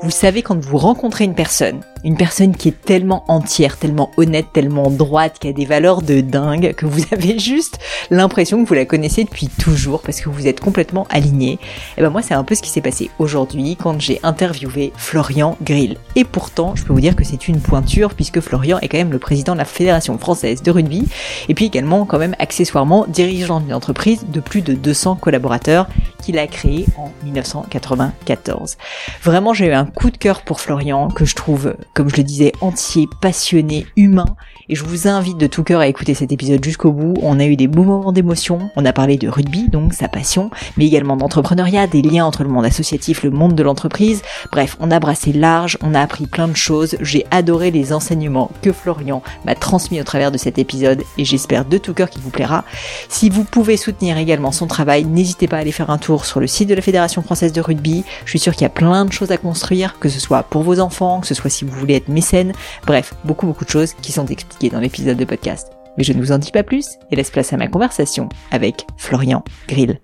Vous savez, quand vous rencontrez une personne qui est tellement entière, tellement honnête, tellement droite, qui a des valeurs de dingue, que vous avez juste l'impression que vous la connaissez depuis toujours parce que vous êtes complètement alignés. Et ben moi, c'est un peu ce qui s'est passé aujourd'hui quand j'ai interviewé Florian Grill. Et pourtant, je peux vous dire que c'est une pointure puisque Florian est quand même le président de la Fédération française de rugby et puis également quand même accessoirement dirigeant d'une entreprise de plus de 200 collaborateurs qu'il a créée en 1994. Vraiment, j'ai eu un coup de cœur pour Florian que je trouve, comme je le disais, entier, passionné, humain. Et je vous invite de tout cœur à écouter cet épisode jusqu'au bout. On a eu des beaux moments d'émotion. On a parlé de rugby, donc sa passion, mais également d'entrepreneuriat, des liens entre le monde associatif, le monde de l'entreprise. Bref, on a brassé large, on a appris plein de choses. J'ai adoré les enseignements que Florian m'a transmis au travers de cet épisode et j'espère de tout cœur qu'il vous plaira. Si vous pouvez soutenir également son travail, n'hésitez pas à aller faire un tour sur le site de la Fédération française de rugby. Je suis sûre qu'il y a plein de choses à construire, que ce soit pour vos enfants, que ce soit si vous voulez être mécène. Bref, beaucoup de choses qui sont expliquées dans l'épisode de podcast. Mais je ne vous en dis pas plus et laisse place à ma conversation avec Florian Grill.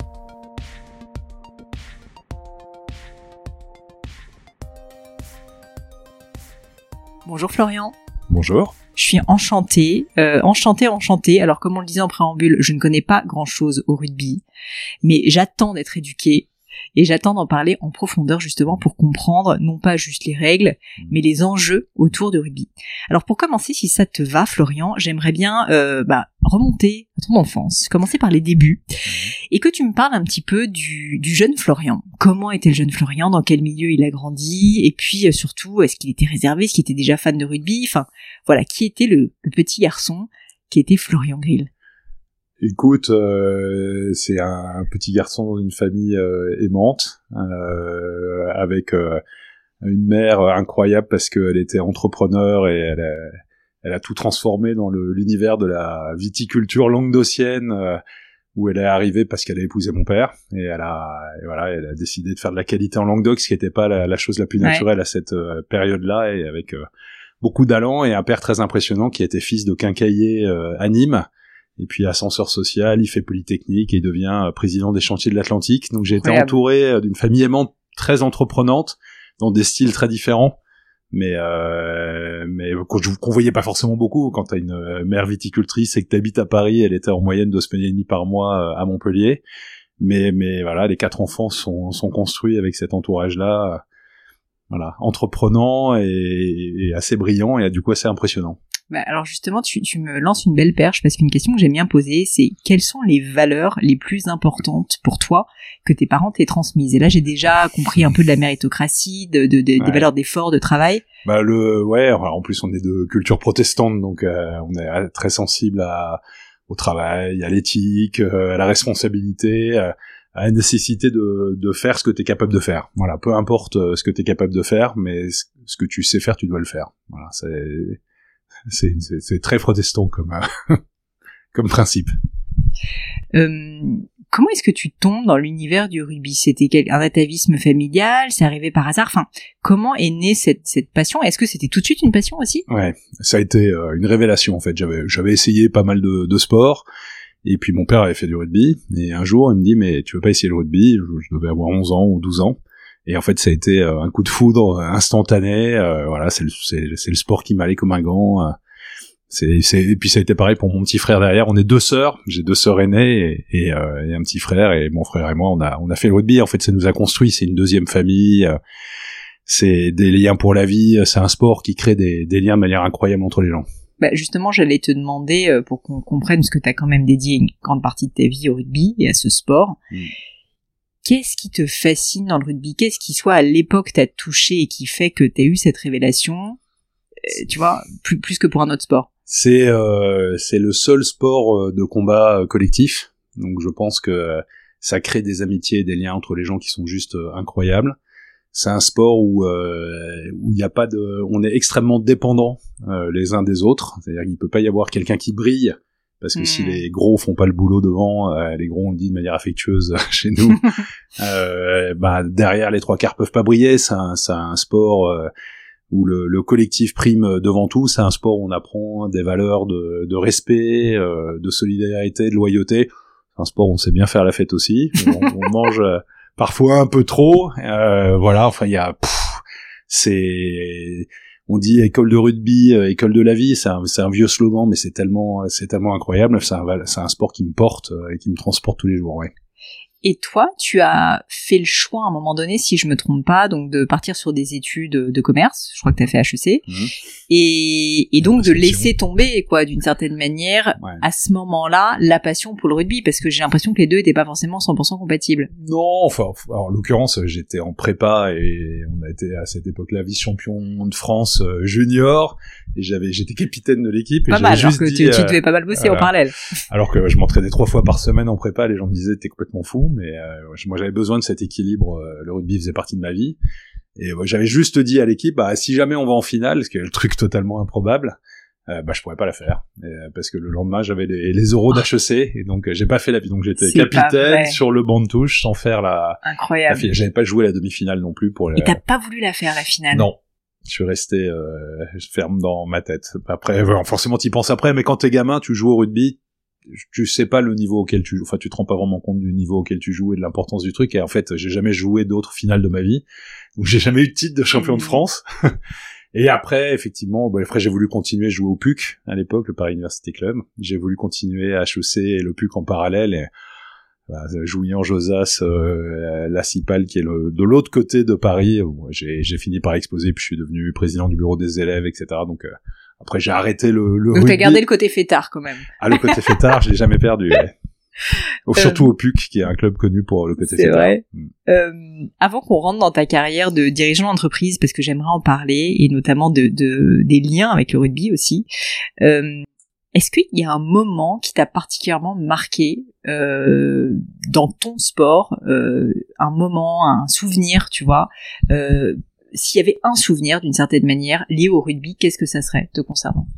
Bonjour Florian. Bonjour. Je suis enchantée. Alors comme on le disait en préambule, je ne connais pas grand-chose au rugby, mais j'attends d'être éduquée. Et j'attends d'en parler en profondeur justement pour comprendre non pas juste les règles, mais les enjeux autour de rugby. Alors pour commencer, si ça te va Florian, j'aimerais bien remonter à ton enfance, commencer par les débuts, et que tu me parles un petit peu du jeune Florian. Comment était le jeune Florian, dans quel milieu il a grandi, et puis surtout, est-ce qu'il était réservé, est-ce qu'il était déjà fan de rugby, enfin voilà, qui était le petit garçon qui était Florian Grill? Écoute, c'est un petit garçon dans une famille aimante, avec une mère incroyable parce qu'elle était entrepreneur et elle a tout transformé dans l'univers de la viticulture languedocienne, où elle est arrivée parce qu'elle a épousé mon père et elle a décidé de faire de la qualité en Languedoc, ce qui n'était pas la chose la plus naturelle à cette période-là, et avec beaucoup d'allant et un père très impressionnant qui était fils de quincaillier à Nîmes. Et puis ascenseur social, il fait Polytechnique et il devient président des chantiers de l'Atlantique. Donc j'ai été entouré d'une famille aimante, très entreprenante, dans des styles très différents, mais qu'on voyait pas forcément beaucoup. Quand t'as une mère viticultrice et que t'habites à Paris, elle était en moyenne 2 semaines et demie par mois à Montpellier. Mais voilà, les 4 enfants sont construits avec cet entourage-là, voilà, entreprenant et assez brillant et du coup assez impressionnant. Bah alors justement, tu me lances une belle perche parce qu'une question que j'aime bien poser, c'est quelles sont les valeurs les plus importantes pour toi que tes parents t'aient transmises? Et là, j'ai déjà compris un peu de la méritocratie, des valeurs d'effort, de travail. Bah en plus on est de culture protestante, donc on est très sensible au travail, à l'éthique, à la responsabilité, à la nécessité de faire ce que t'es capable de faire. Voilà, peu importe ce que t'es capable de faire, mais ce que tu sais faire, tu dois le faire. Voilà, c'est très protestant comme principe. Comment est-ce que tu tombes dans l'univers du rugby? C'était un atavisme familial? C'est arrivé par hasard? Enfin, comment est née cette passion? Est-ce que c'était tout de suite une passion aussi? Ouais, ça a été une révélation en fait. J'avais essayé pas mal de sports, et puis mon père avait fait du rugby, et un jour il me dit mais tu veux pas essayer le rugby? Je devais avoir 11 ans ou 12 ans. Et en fait, ça a été un coup de foudre instantané. Voilà, c'est le sport qui m'allait comme un gant. Et puis ça a été pareil pour mon petit frère derrière. On est 2 sœurs. J'ai 2 sœurs aînées et un petit frère. Et mon frère et moi, on a fait le rugby. En fait, ça nous a construit. C'est une deuxième famille. C'est des liens pour la vie. C'est un sport qui crée des liens de manière incroyable entre les gens. Bah justement, j'allais te demander pour qu'on comprenne, parce que t'as quand même dédié une grande partie de ta vie au rugby et à ce sport. Qu'est-ce qui te fascine dans le rugby? Qu'est-ce qui, soit à l'époque, t'a touché et qui fait que t'as eu cette révélation, tu vois, plus que pour un autre sport? C'est le seul sport de combat collectif. Donc je pense que ça crée des amitiés et des liens entre les gens qui sont juste incroyables. C'est un sport où il y a pas on est extrêmement dépendants les uns des autres. C'est-à-dire qu'il peut pas y avoir quelqu'un qui brille. Parce que si les gros font pas le boulot devant, les gros on le dit de manière affectueuse chez nous, derrière les 3/4 peuvent pas briller. C'est un sport où le collectif prime devant tout. C'est un sport où on apprend des valeurs de respect, de solidarité, de loyauté. C'est un sport où on sait bien faire la fête aussi. On mange parfois un peu trop. Voilà, enfin il y a On dit école de rugby, école de la vie, c'est un vieux slogan, mais c'est tellement incroyable. C'est un sport qui me porte et qui me transporte tous les jours, ouais. Et toi, tu as fait le choix à un moment donné, si je me trompe pas, donc de partir sur des études de commerce. Je crois que tu as fait HEC. Et donc de laisser tomber, quoi, d'une certaine manière, à ce moment-là, la passion pour le rugby, parce que j'ai l'impression que les deux étaient pas forcément 100% compatibles. Non, enfin, en l'occurrence, j'étais en prépa et on a été à cette époque-là vice-champion de France junior, et j'étais capitaine de l'équipe. Et pas mal, alors que tu devais pas mal bosser en parallèle. Alors que je m'entraînais 3 fois par semaine en prépa, les gens me disaient t'es complètement fou. Mais moi j'avais besoin de cet équilibre, le rugby faisait partie de ma vie, et j'avais juste dit à l'équipe si jamais on va en finale, ce qui est le truc totalement improbable, je pourrais pas la faire, parce que le lendemain j'avais les euros d'HEC, et donc j'ai pas fait la vie, donc j'étais capitaine sur le banc de touche sans faire incroyable. J'avais pas joué la demi-finale non plus pour et t'as pas voulu la faire, la finale? Non, je suis resté ferme dans ma tête. Après forcément t'y penses après, mais quand t'es gamin tu joues au rugby, tu sais pas le niveau auquel tu joues, enfin tu te rends pas vraiment compte du niveau auquel tu joues et de l'importance du truc, et en fait j'ai jamais joué d'autres finales de ma vie, donc j'ai jamais eu de titre de champion de France. Et après effectivement, après j'ai voulu continuer, jouer au PUC à l'époque, le Paris University Club, j'ai voulu continuer à HEC et le PUC en parallèle, et Jouillan, Josas, la Cipale qui est de l'autre côté de Paris, où j'ai fini par exploser, puis je suis devenu président du bureau des élèves, etc. Donc après j'ai arrêté le donc rugby. T'as gardé le côté fêtard quand même. Le côté fêtard, je l'ai jamais perdu. Ouais. Surtout au PUC, qui est un club connu pour le côté fêtard. C'est vrai. Avant qu'on rentre dans ta carrière de dirigeant d'entreprise, parce que j'aimerais en parler, et notamment des liens avec le rugby aussi, est-ce qu'il y a un moment qui t'a particulièrement marqué dans ton sport, un moment, un souvenir, tu vois, s'il y avait un souvenir d'une certaine manière lié au rugby, qu'est-ce que ça serait te concernant?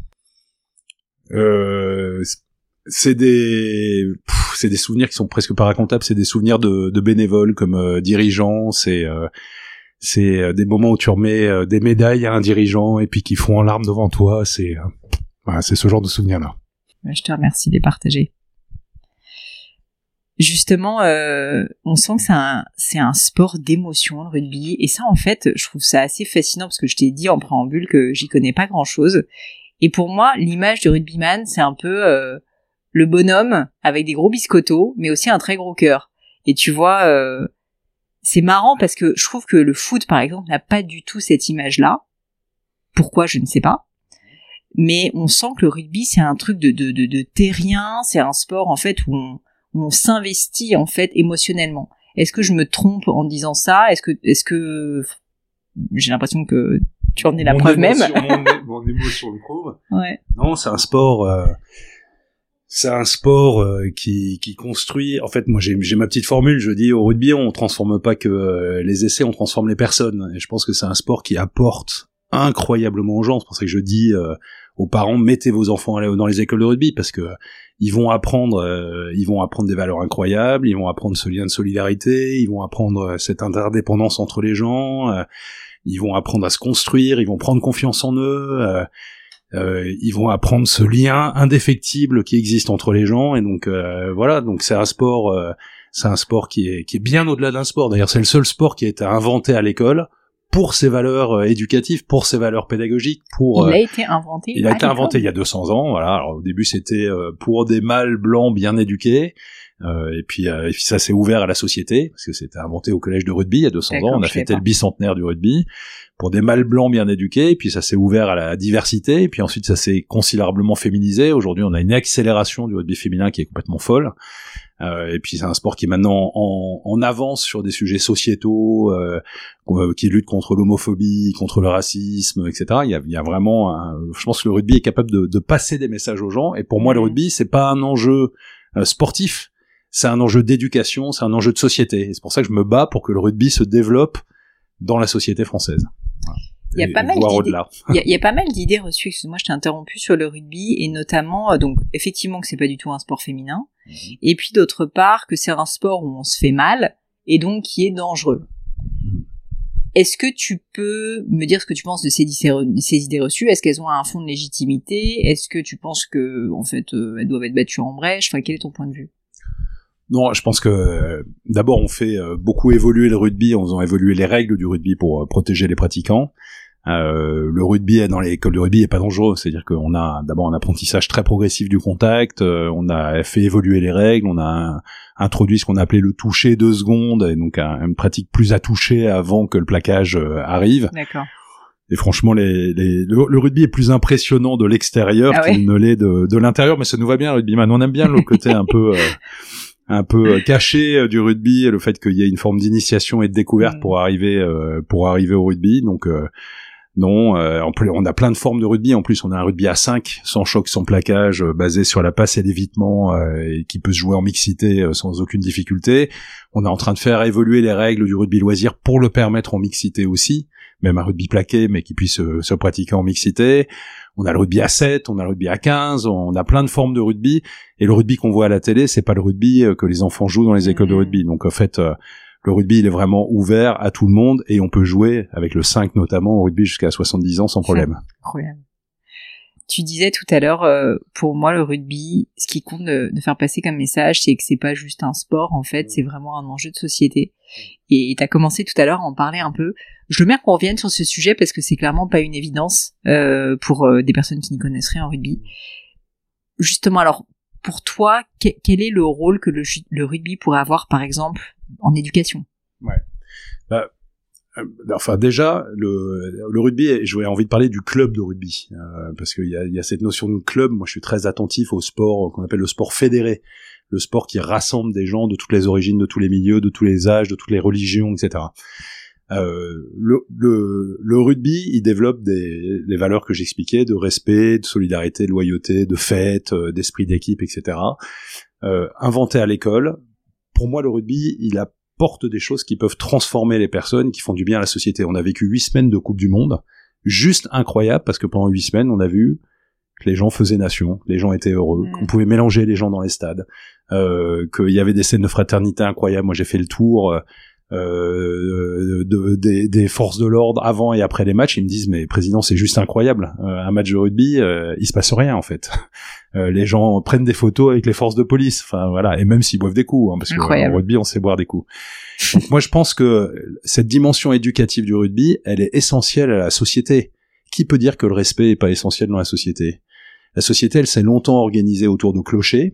C'est des souvenirs qui sont presque pas racontables, c'est des souvenirs de bénévoles comme dirigeants, c'est des moments où tu remets des médailles à un dirigeant et puis qu'ils font en larmes devant toi, c'est ce genre de souvenirs-là. Je te remercie de les partager. Justement, on sent que c'est un sport d'émotion, le rugby, et ça, en fait, je trouve ça assez fascinant, parce que je t'ai dit en préambule que j'y connais pas grand-chose, et pour moi, l'image du rugbyman, c'est un peu le bonhomme avec des gros biscottos, mais aussi un très gros cœur. Et tu vois, c'est marrant, parce que je trouve que le foot, par exemple, n'a pas du tout cette image-là. Pourquoi, je ne sais pas. Mais on sent que le rugby, c'est un truc de terrien, c'est un sport, en fait, où on s'investit, en fait, émotionnellement. Est-ce que je me trompe en disant ça? Est-ce que j'ai l'impression que tu en es la preuve même? Mon émotion le prouve. Ouais. Non, c'est un sport qui construit. En fait, moi, j'ai ma petite formule. Je dis au rugby, on transforme pas que les essais, on transforme les personnes. Et je pense que c'est un sport qui apporte incroyablement aux gens. C'est pour ça que je dis aux parents, mettez vos enfants dans les écoles de rugby, parce que ils vont apprendre des valeurs incroyables, ils vont apprendre ce lien de solidarité, ils vont apprendre cette interdépendance entre les gens, ils vont apprendre à se construire, ils vont prendre confiance en eux, ils vont apprendre ce lien indéfectible qui existe entre les gens, et donc voilà, donc c'est un sport qui est bien au-delà d'un sport. D'ailleurs, c'est le seul sport qui a été inventé à l'école pour ses valeurs éducatives, pour ses valeurs pédagogiques, il a été inventé il y a 200 ans, voilà. Alors au début c'était pour des mâles blancs bien éduqués, et puis ça s'est ouvert à la société, parce que c'était inventé au collège de rugby il y a 200 ans, on a fêté le bicentenaire du rugby, pour des mâles blancs bien éduqués, et puis ça s'est ouvert à la diversité, et puis ensuite ça s'est considérablement féminisé. Aujourd'hui on a une accélération du rugby féminin qui est complètement folle. Et puis c'est un sport qui est maintenant en avance sur des sujets sociétaux, qui lutte contre l'homophobie, contre le racisme, etc. Il y a vraiment, je pense que le rugby est capable de passer des messages aux gens. Et pour moi, le rugby, c'est pas un enjeu sportif, c'est un enjeu d'éducation, c'est un enjeu de société. Et c'est pour ça que je me bats pour que le rugby se développe dans la société française. Voilà. Il y a pas mal d'idées. Il y a pas mal d'idées reçues. Excuse-moi, je t'ai interrompu sur le rugby, et notamment donc effectivement que c'est pas du tout un sport féminin, et puis d'autre part que c'est un sport où on se fait mal et donc qui est dangereux. Est-ce que tu peux me dire ce que tu penses de ces idées reçues? Est-ce qu'elles ont un fond de légitimité? Est-ce que tu penses que en fait elles doivent être battues en brèche? Enfin, quel est ton point de vue? Non, je pense que d'abord on fait beaucoup évoluer le rugby en faisant évoluer les règles du rugby pour protéger les pratiquants. Le rugby dans les écoles de rugby est pas dangereux, c'est-à-dire qu'on a d'abord un apprentissage très progressif du contact, on a fait évoluer les règles, on a introduit ce qu'on appelait le toucher 2 secondes, et donc une pratique plus à toucher avant que le plaquage arrive. D'accord. Et franchement, le rugby est plus impressionnant de l'extérieur qu'il ne l'est de l'intérieur, mais ça nous va bien, le rugbyman. On aime bien le côté un peu caché du rugby, le fait qu'il y ait une forme d'initiation et de découverte pour arriver au rugby. Donc non, en plus on a plein de formes de rugby. En plus, on a un rugby à 5, sans choc, sans plaquage, basé sur la passe et l'évitement, et qui peut se jouer en mixité sans aucune difficulté. On est en train de faire évoluer les règles du rugby loisir pour le permettre en mixité aussi, même un rugby plaqué, mais qui puisse se pratiquer en mixité. On a le rugby à 7, on a le rugby à 15, on a plein de formes de rugby, et le rugby qu'on voit à la télé, c'est pas le rugby que les enfants jouent dans les écoles de rugby. Donc en fait, le rugby, il est vraiment ouvert à tout le monde, et on peut jouer avec le 5 notamment au rugby jusqu'à 70 ans sans problème. Incroyable. Tu disais tout à l'heure, pour moi, le rugby, ce qui compte de faire passer comme message, c'est que c'est pas juste un sport, en fait, c'est vraiment un enjeu de société. Et t'as commencé tout à l'heure à en parler un peu. Je veux bien qu'on revienne sur ce sujet parce que c'est clairement pas une évidence pour des personnes qui n'y connaissent rien en rugby. Justement, alors, pour toi, quel est le rôle que le rugby pourrait avoir, par exemple, en éducation? Ouais. Enfin déjà le rugby, j'aurais envie de parler du club de rugby parce qu'il y a cette notion de club. Moi je suis très attentif au sport qu'on appelle le sport fédéré, le sport qui rassemble des gens de toutes les origines, de tous les milieux, de tous les âges, de toutes les religions, etc. Le rugby, il développe les valeurs que j'expliquais, de respect, de solidarité, de loyauté, de fête, d'esprit d'équipe, etc. Inventé à l'école. Pour moi, le rugby, il apporte des choses qui peuvent transformer les personnes, qui font du bien à la société. On a vécu 8 semaines de Coupe du Monde, juste incroyable, parce que pendant 8 semaines, on a vu que les gens faisaient nation, les gens étaient heureux, qu'on pouvait mélanger les gens dans les stades, qu'il y avait des scènes de fraternité incroyables. Moi, j'ai fait le tour des forces de l'ordre avant et après les matchs. Ils me disent, mais président, c'est juste incroyable. Un match de rugby, il se passe rien en fait. Les gens prennent des photos avec les forces de police, enfin voilà, et même s'ils boivent des coups, hein, parce que au rugby on sait boire des coups. Donc moi je pense que cette dimension éducative du rugby, elle est essentielle à la société. Qui peut dire que le respect est pas essentiel dans la société? La société, elle s'est longtemps organisée autour de clochers.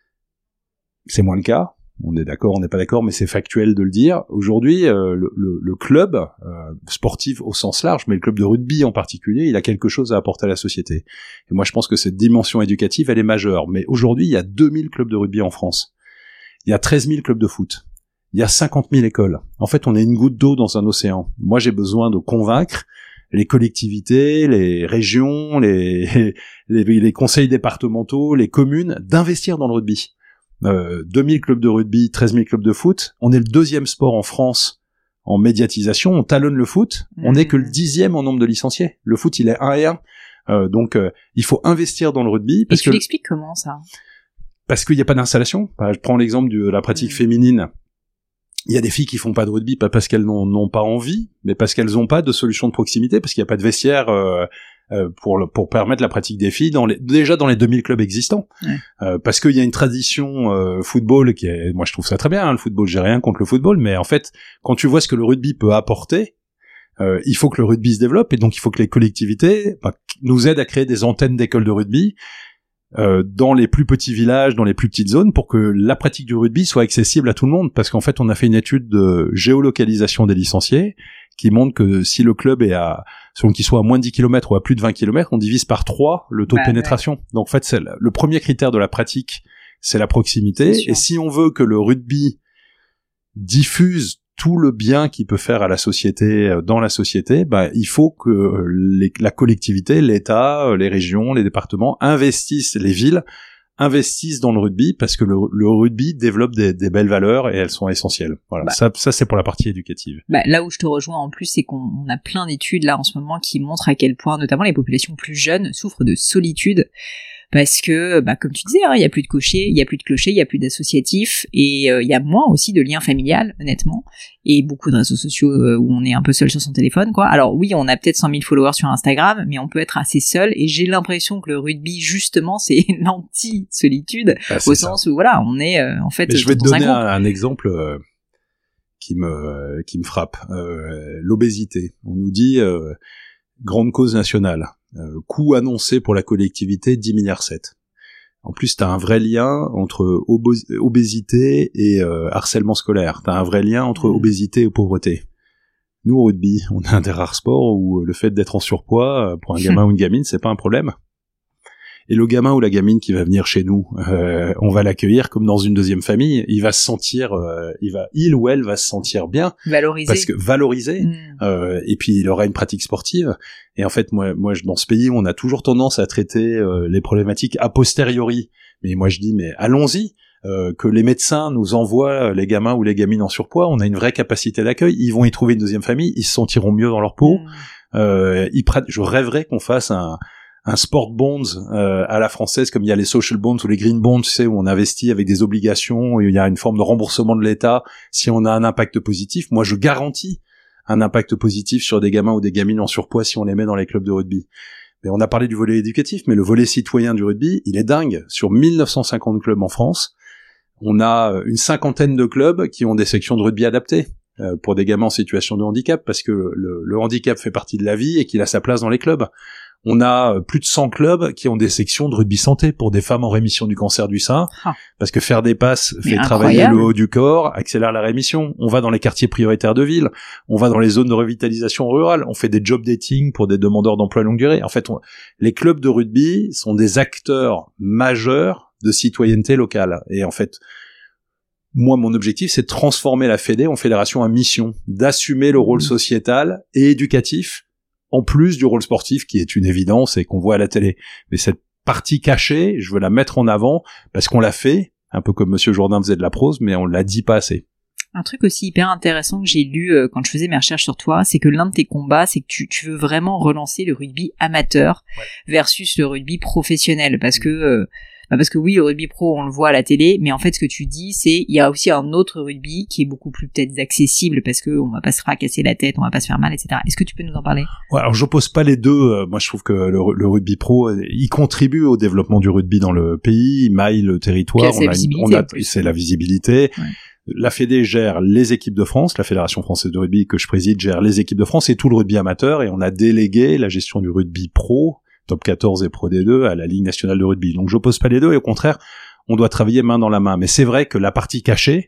C'est moins le cas. On est d'accord, on n'est pas d'accord, mais c'est factuel de le dire. Aujourd'hui, le club sportif au sens large, mais le club de rugby en particulier, il a quelque chose à apporter à la société. Et moi, je pense que cette dimension éducative, elle est majeure. Mais aujourd'hui, il y a 2000 clubs de rugby en France. Il y a 13 000 clubs de foot. Il y a 50 000 écoles. En fait, on est une goutte d'eau dans un océan. Moi, j'ai besoin de convaincre les collectivités, les régions, les conseils départementaux, les communes, d'investir dans le rugby. 2000 clubs de rugby, 13 000 clubs de foot. On est le 2e sport en France en médiatisation. On talonne le foot. On n'est que le 10e en nombre de licenciés. Le foot, il est 1 et 1. Donc, il faut investir dans le rugby. Et tu l'expliques comment, ça? Parce qu'il n'y a pas d'installation. Je prends l'exemple de la pratique féminine. Il y a des filles qui font pas de rugby, pas parce qu'elles n'ont pas envie, mais parce qu'elles n'ont pas de solution de proximité, parce qu'il n'y a pas de vestiaire pour permettre la pratique des filles déjà dans les 2000 clubs existants. Parce qu'il y a une tradition football qui est, moi je trouve ça très bien, hein, le football, j'ai rien contre le football, mais en fait, quand tu vois ce que le rugby peut apporter, il faut que le rugby se développe, et donc il faut que les collectivités nous aident à créer des antennes d'écoles de rugby dans les plus petits villages, dans les plus petites zones, pour que la pratique du rugby soit accessible à tout le monde. Parce qu'en fait, on a fait une étude de géolocalisation des licenciés qui montre que si le club est selon qu'il soit à moins de 10 km ou à plus de 20 km, on divise par 3 le taux de pénétration. Ouais. Donc en fait, c'est le premier critère de la pratique, c'est la proximité. Et si on veut que le rugby diffuse tout le bien qu'il peut faire à la société, dans la société, il faut que la collectivité, l'État, les régions, les départements investissent, les villes investissent dans le rugby, parce que le rugby développe des belles valeurs et elles sont essentielles. Voilà. Ça c'est pour la partie éducative. Là où je te rejoins en plus, c'est qu'on a plein d'études là en ce moment qui montrent à quel point notamment les populations plus jeunes souffrent de solitude. parce que, comme tu disais, il y a plus de clochers, il y a plus d'associatifs, et il y a moins aussi de liens familial, honnêtement, et beaucoup de réseaux sociaux où on est un peu seul sur son téléphone, quoi. Alors oui, on a peut-être 100 000 followers sur Instagram, mais on peut être assez seul, et j'ai l'impression que le rugby, justement, c'est l'anti-solitude, au sens où, voilà, on est en fait... Mais je vais te donner un exemple qui me frappe. L'obésité. On nous dit grande cause nationale. Coût annoncé pour la collectivité 10,7 milliards. En plus, t'as un vrai lien entre obésité et harcèlement scolaire. T'as un vrai lien entre obésité et pauvreté. Nous, au rugby, on a un des rares sports où le fait d'être en surpoids, pour un gamin ou une gamine, c'est pas un problème. Et le gamin ou la gamine qui va venir chez nous, on va l'accueillir comme dans une deuxième famille. Il va se sentir, il ou elle va se sentir bien, valorisé, parce que valorisé. Et puis il aura une pratique sportive. Et en fait, moi, dans ce pays, on a toujours tendance à traiter les problématiques a posteriori. Mais moi, je dis, mais allons-y. Que les médecins nous envoient les gamins ou les gamines en surpoids, on a une vraie capacité d'accueil. Ils vont y trouver une deuxième famille, ils se sentiront mieux dans leur peau. Je rêverais qu'on fasse un sport bonds à la française, comme il y a les social bonds ou les green bonds, tu sais, où on investit avec des obligations, où il y a une forme de remboursement de l'État si on a un impact positif. Moi, je garantis un impact positif sur des gamins ou des gamines en surpoids si on les met dans les clubs de rugby. Mais on a parlé du volet éducatif, mais le volet citoyen du rugby, il est dingue. Sur 1950 clubs en France, on a une cinquantaine de clubs qui ont des sections de rugby adaptées pour des gamins en situation de handicap, parce que le handicap fait partie de la vie et qu'il a sa place dans les clubs. On a plus de 100 clubs qui ont des sections de rugby santé pour des femmes en rémission du cancer du sein, parce que faire des passes fait travailler le haut du corps, accélère la rémission. On va dans les quartiers prioritaires de ville, on va dans les zones de revitalisation rurale, on fait des job dating pour des demandeurs d'emploi longue durée. En fait, les clubs de rugby sont des acteurs majeurs de citoyenneté locale. Et en fait, moi, mon objectif, c'est de transformer la Fédé en fédération à mission, d'assumer le rôle sociétal et éducatif, en plus du rôle sportif qui est une évidence et qu'on voit à la télé. Mais cette partie cachée, je veux la mettre en avant parce qu'on l'a fait, un peu comme Monsieur Jourdain faisait de la prose, mais on l'a dit pas assez. Un truc aussi hyper intéressant que j'ai lu quand je faisais mes recherches sur toi, c'est que l'un de tes combats, c'est que tu veux vraiment relancer le rugby amateur versus le rugby professionnel, parce que oui, le rugby pro, on le voit à la télé, mais en fait, ce que tu dis, c'est, il y a aussi un autre rugby qui est beaucoup plus peut-être accessible, parce que on va pas se fracasser la tête, on va pas se faire mal, etc. Est-ce que tu peux nous en parler? Ouais, alors j'oppose pas les deux. Moi, je trouve que le rugby pro, il contribue au développement du rugby dans le pays, il maille le territoire. C'est la visibilité. Ouais. La Fédé gère les équipes de France, la Fédération française de rugby que je préside gère les équipes de France et tout le rugby amateur, et on a délégué la gestion du rugby pro, top 14 et Pro D2 à la Ligue nationale de rugby. Donc j'oppose pas les deux, et au contraire, on doit travailler main dans la main. Mais c'est vrai que la partie cachée,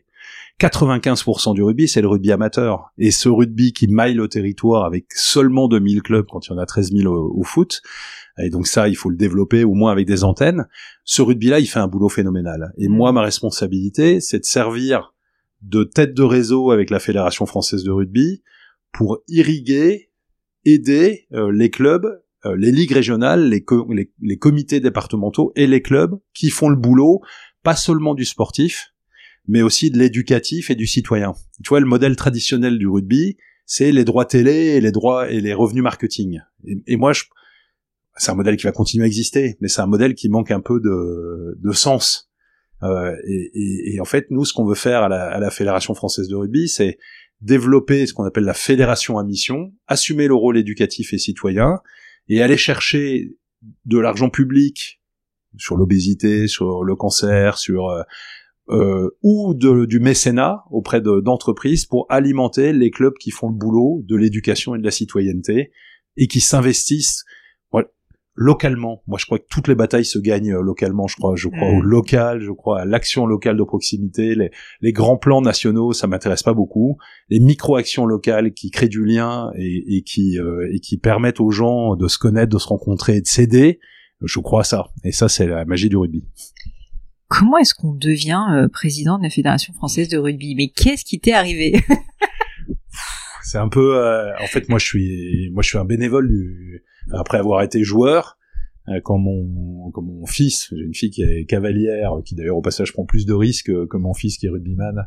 95% du rugby, c'est le rugby amateur. Et ce rugby qui maille le territoire avec seulement 2000 clubs quand il y en a 13 000 au foot, et donc ça, il faut le développer au moins avec des antennes, ce rugby-là, il fait un boulot phénoménal. Et moi, ma responsabilité, c'est de servir de tête de réseau avec la Fédération française de rugby pour irriguer, aider les clubs, les ligues régionales, les comités départementaux et les clubs qui font le boulot, pas seulement du sportif, mais aussi de l'éducatif et du citoyen. Tu vois, le modèle traditionnel du rugby, c'est les droits télé et les droits et les revenus marketing. Et moi, c'est un modèle qui va continuer à exister, mais c'est un modèle qui manque un peu de sens. Et en fait, nous, ce qu'on veut faire à la Fédération française de rugby, c'est développer ce qu'on appelle la fédération à mission, assumer le rôle éducatif et citoyen, et aller chercher de l'argent public sur l'obésité, sur le cancer, ou du mécénat auprès d'entreprises pour alimenter les clubs qui font le boulot de l'éducation et de la citoyenneté et qui s'investissent localement. Moi, je crois que toutes les batailles se gagnent localement. Je crois au local, je crois à l'action locale de proximité. Les grands plans nationaux, ça m'intéresse pas beaucoup. Les micro-actions locales qui créent du lien et qui permettent aux gens de se connaître, de se rencontrer et de s'aider, je crois à ça. Et ça, c'est la magie du rugby. Comment est-ce qu'on devient président de la Fédération française de rugby? Mais qu'est-ce qui t'est arrivé? C'est un peu... en fait, moi, je suis un bénévole après avoir été joueur, quand mon fils, j'ai une fille qui est cavalière, qui d'ailleurs au passage prend plus de risques que mon fils qui est rugbyman,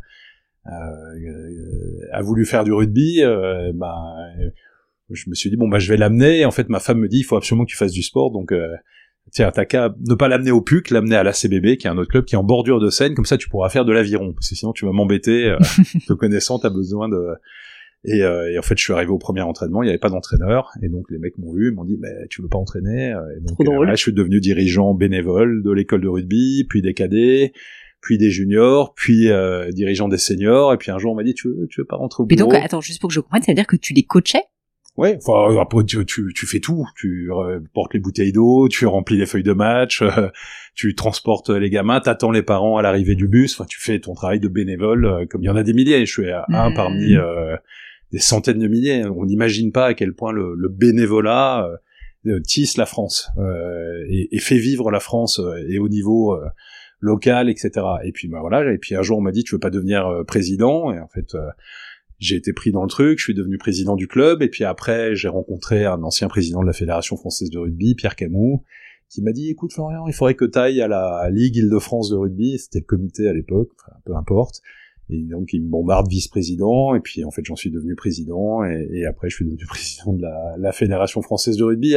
a voulu faire du rugby, je me suis dit je vais l'amener. Et en fait, ma femme me dit il faut absolument que tu fasses du sport, donc tiens, t'as qu'à ne pas l'amener au PUC, l'amener à l'ACBB, qui est un autre club qui est en bordure de Seine, comme ça tu pourras faire de l'aviron, parce que sinon tu vas m'embêter, te connaissant, t'as besoin de... Et en fait, je suis arrivé au premier entraînement, il n'y avait pas d'entraîneur, et donc les mecs m'ont vu, ils m'ont dit, mais tu veux pas entraîner? Et donc là, je suis devenu dirigeant bénévole de l'école de rugby, puis des cadets, puis des juniors, puis dirigeant des seniors, et puis un jour on m'a dit, tu veux pas rentrer au bureau? Mais donc, attends, juste pour que je comprenne, ça veut dire que tu les coachais? Ouais, enfin après tu fais tout, tu portes les bouteilles d'eau, tu remplis les feuilles de match, tu transportes les gamins, t'attends les parents à l'arrivée du bus, enfin tu fais ton travail de bénévole comme il y en a des milliers, je suis un parmi des centaines de milliers, on n'imagine pas à quel point le bénévolat tisse la France et fait vivre la France et au niveau local, etc. Et puis bah voilà, et puis un jour on m'a dit tu veux pas devenir président, et en fait j'ai été pris dans le truc, je suis devenu président du club, et puis après, j'ai rencontré un ancien président de la Fédération Française de Rugby, Pierre Camus, qui m'a dit, écoute Florian, il faudrait que t'ailles à la Ligue Île-de-France de Rugby, c'était le comité à l'époque, enfin, peu importe, et donc il me bombarde vice-président, et puis en fait j'en suis devenu président, et après je suis devenu président de la Fédération Française de Rugby,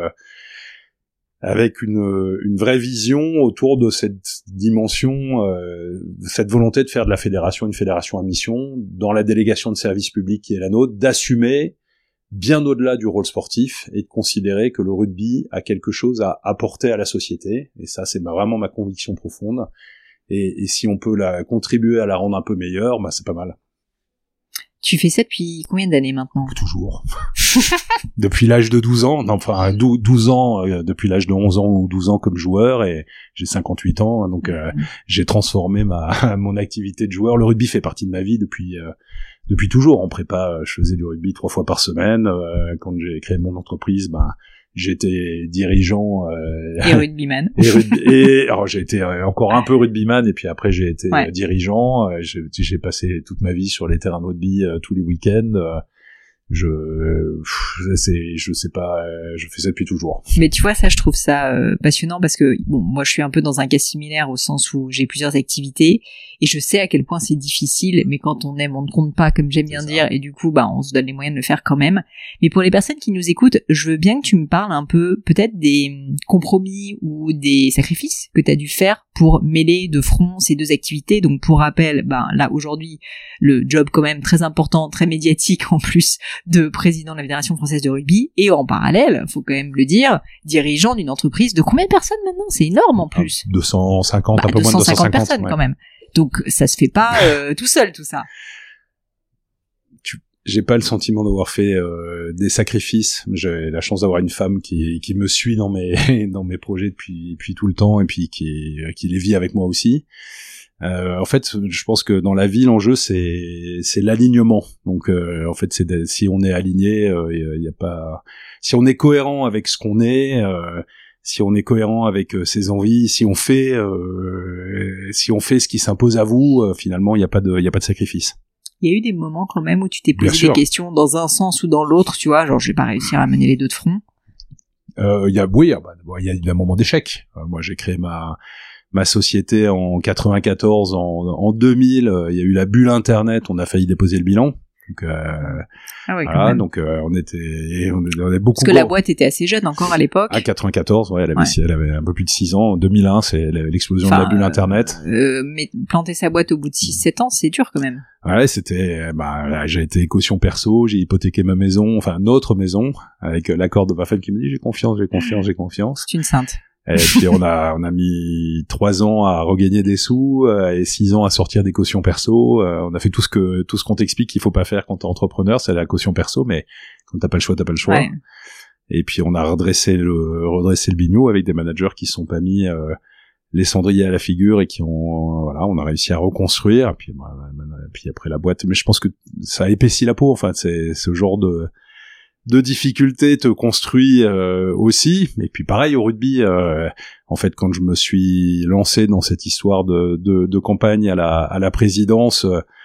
avec une vraie vision autour de cette dimension, cette volonté de faire de la fédération une fédération à mission, dans la délégation de service public qui est la nôtre, d'assumer bien au-delà du rôle sportif et de considérer que le rugby a quelque chose à apporter à la société, et ça c'est vraiment ma conviction profonde, et si on peut contribuer à la rendre un peu meilleure, bah c'est pas mal. Tu fais ça depuis combien d'années maintenant? Toujours. Depuis l'âge de 12 ans, non, enfin 12 ans, depuis l'âge de 11 ans ou 12 ans comme joueur, et j'ai 58 ans, donc j'ai transformé mon activité de joueur. Le rugby fait partie de ma vie depuis toujours. En prépa, je faisais du rugby 3 fois par semaine. Quand j'ai créé mon entreprise, j'étais dirigeant et rugbyman. Alors j'ai été encore un peu rugbyman, et puis après j'ai été dirigeant. J'ai passé toute ma vie sur les terrains de rugby tous les week-ends. Je sais pas, je fais ça depuis toujours. Mais tu vois, ça, je trouve ça passionnant, parce que bon, moi je suis un peu dans un cas similaire au sens où j'ai plusieurs activités et je sais à quel point c'est difficile, mais quand on aime, on ne compte pas, comme j'aime bien dire, et du coup, on se donne les moyens de le faire quand même. Mais pour les personnes qui nous écoutent, je veux bien que tu me parles un peu, peut-être des compromis ou des sacrifices que tu as dû faire pour mêler de front ces deux activités. Donc pour rappel, là aujourd'hui, le job quand même très important, très médiatique en plus, de président de la Fédération Française de Rugby, et en parallèle, faut quand même le dire, dirigeant d'une entreprise de combien de personnes maintenant? C'est énorme en plus. 250, un peu moins de 250 personnes quand même. Donc ça se fait pas tout seul, tout ça. J'ai pas le sentiment d'avoir fait des sacrifices. J'ai la chance d'avoir une femme qui me suit dans mes projets depuis tout le temps, et puis qui les vit avec moi aussi. En fait, je pense que dans la vie, l'enjeu c'est l'alignement. Donc en fait, si on est aligné, il y a pas, si on est cohérent avec ce qu'on est, si on est cohérent avec ses envies, si on fait ce qui s'impose à vous, finalement il y a pas de sacrifice. Il y a eu des moments quand même où tu t'es posé des questions dans un sens ou dans l'autre, tu vois, genre je vais pas réussir à mener les deux de front. Il y a eu un moment d'échec. Moi j'ai créé ma société en 94, en 2000, il y a eu la bulle internet, on a failli déposer le bilan. Donc voilà, donc on était beaucoup. Parce que la boîte était assez jeune encore à l'époque. À 94, elle avait un peu plus de 6 ans. En 2001, c'est l'explosion de la bulle internet. Mais planter sa boîte au bout de 6-7 ans, c'est dur quand même. Ouais, c'était j'ai été caution perso, j'ai hypothéqué ma maison, enfin notre maison, avec l'accord de ma femme qui me dit j'ai confiance. C'est une sainte. Et puis on a mis 3 ans à regagner des sous et 6 ans à sortir des cautions perso. On a fait tout ce qu'on t'explique qu'il faut pas faire quand t'es entrepreneur, c'est la caution perso, mais quand t'as pas le choix, t'as pas le choix. Ouais. Et puis on a redressé le bignou avec des managers qui se sont pas mis les cendriers à la figure et qui on a réussi à reconstruire. Et puis après la boîte, mais je pense que ça a épaissi la peau. Enfin, c'est ce genre de difficultés te construit aussi. Et puis pareil au rugby, en fait quand je me suis lancé dans cette histoire de campagne à la présidence,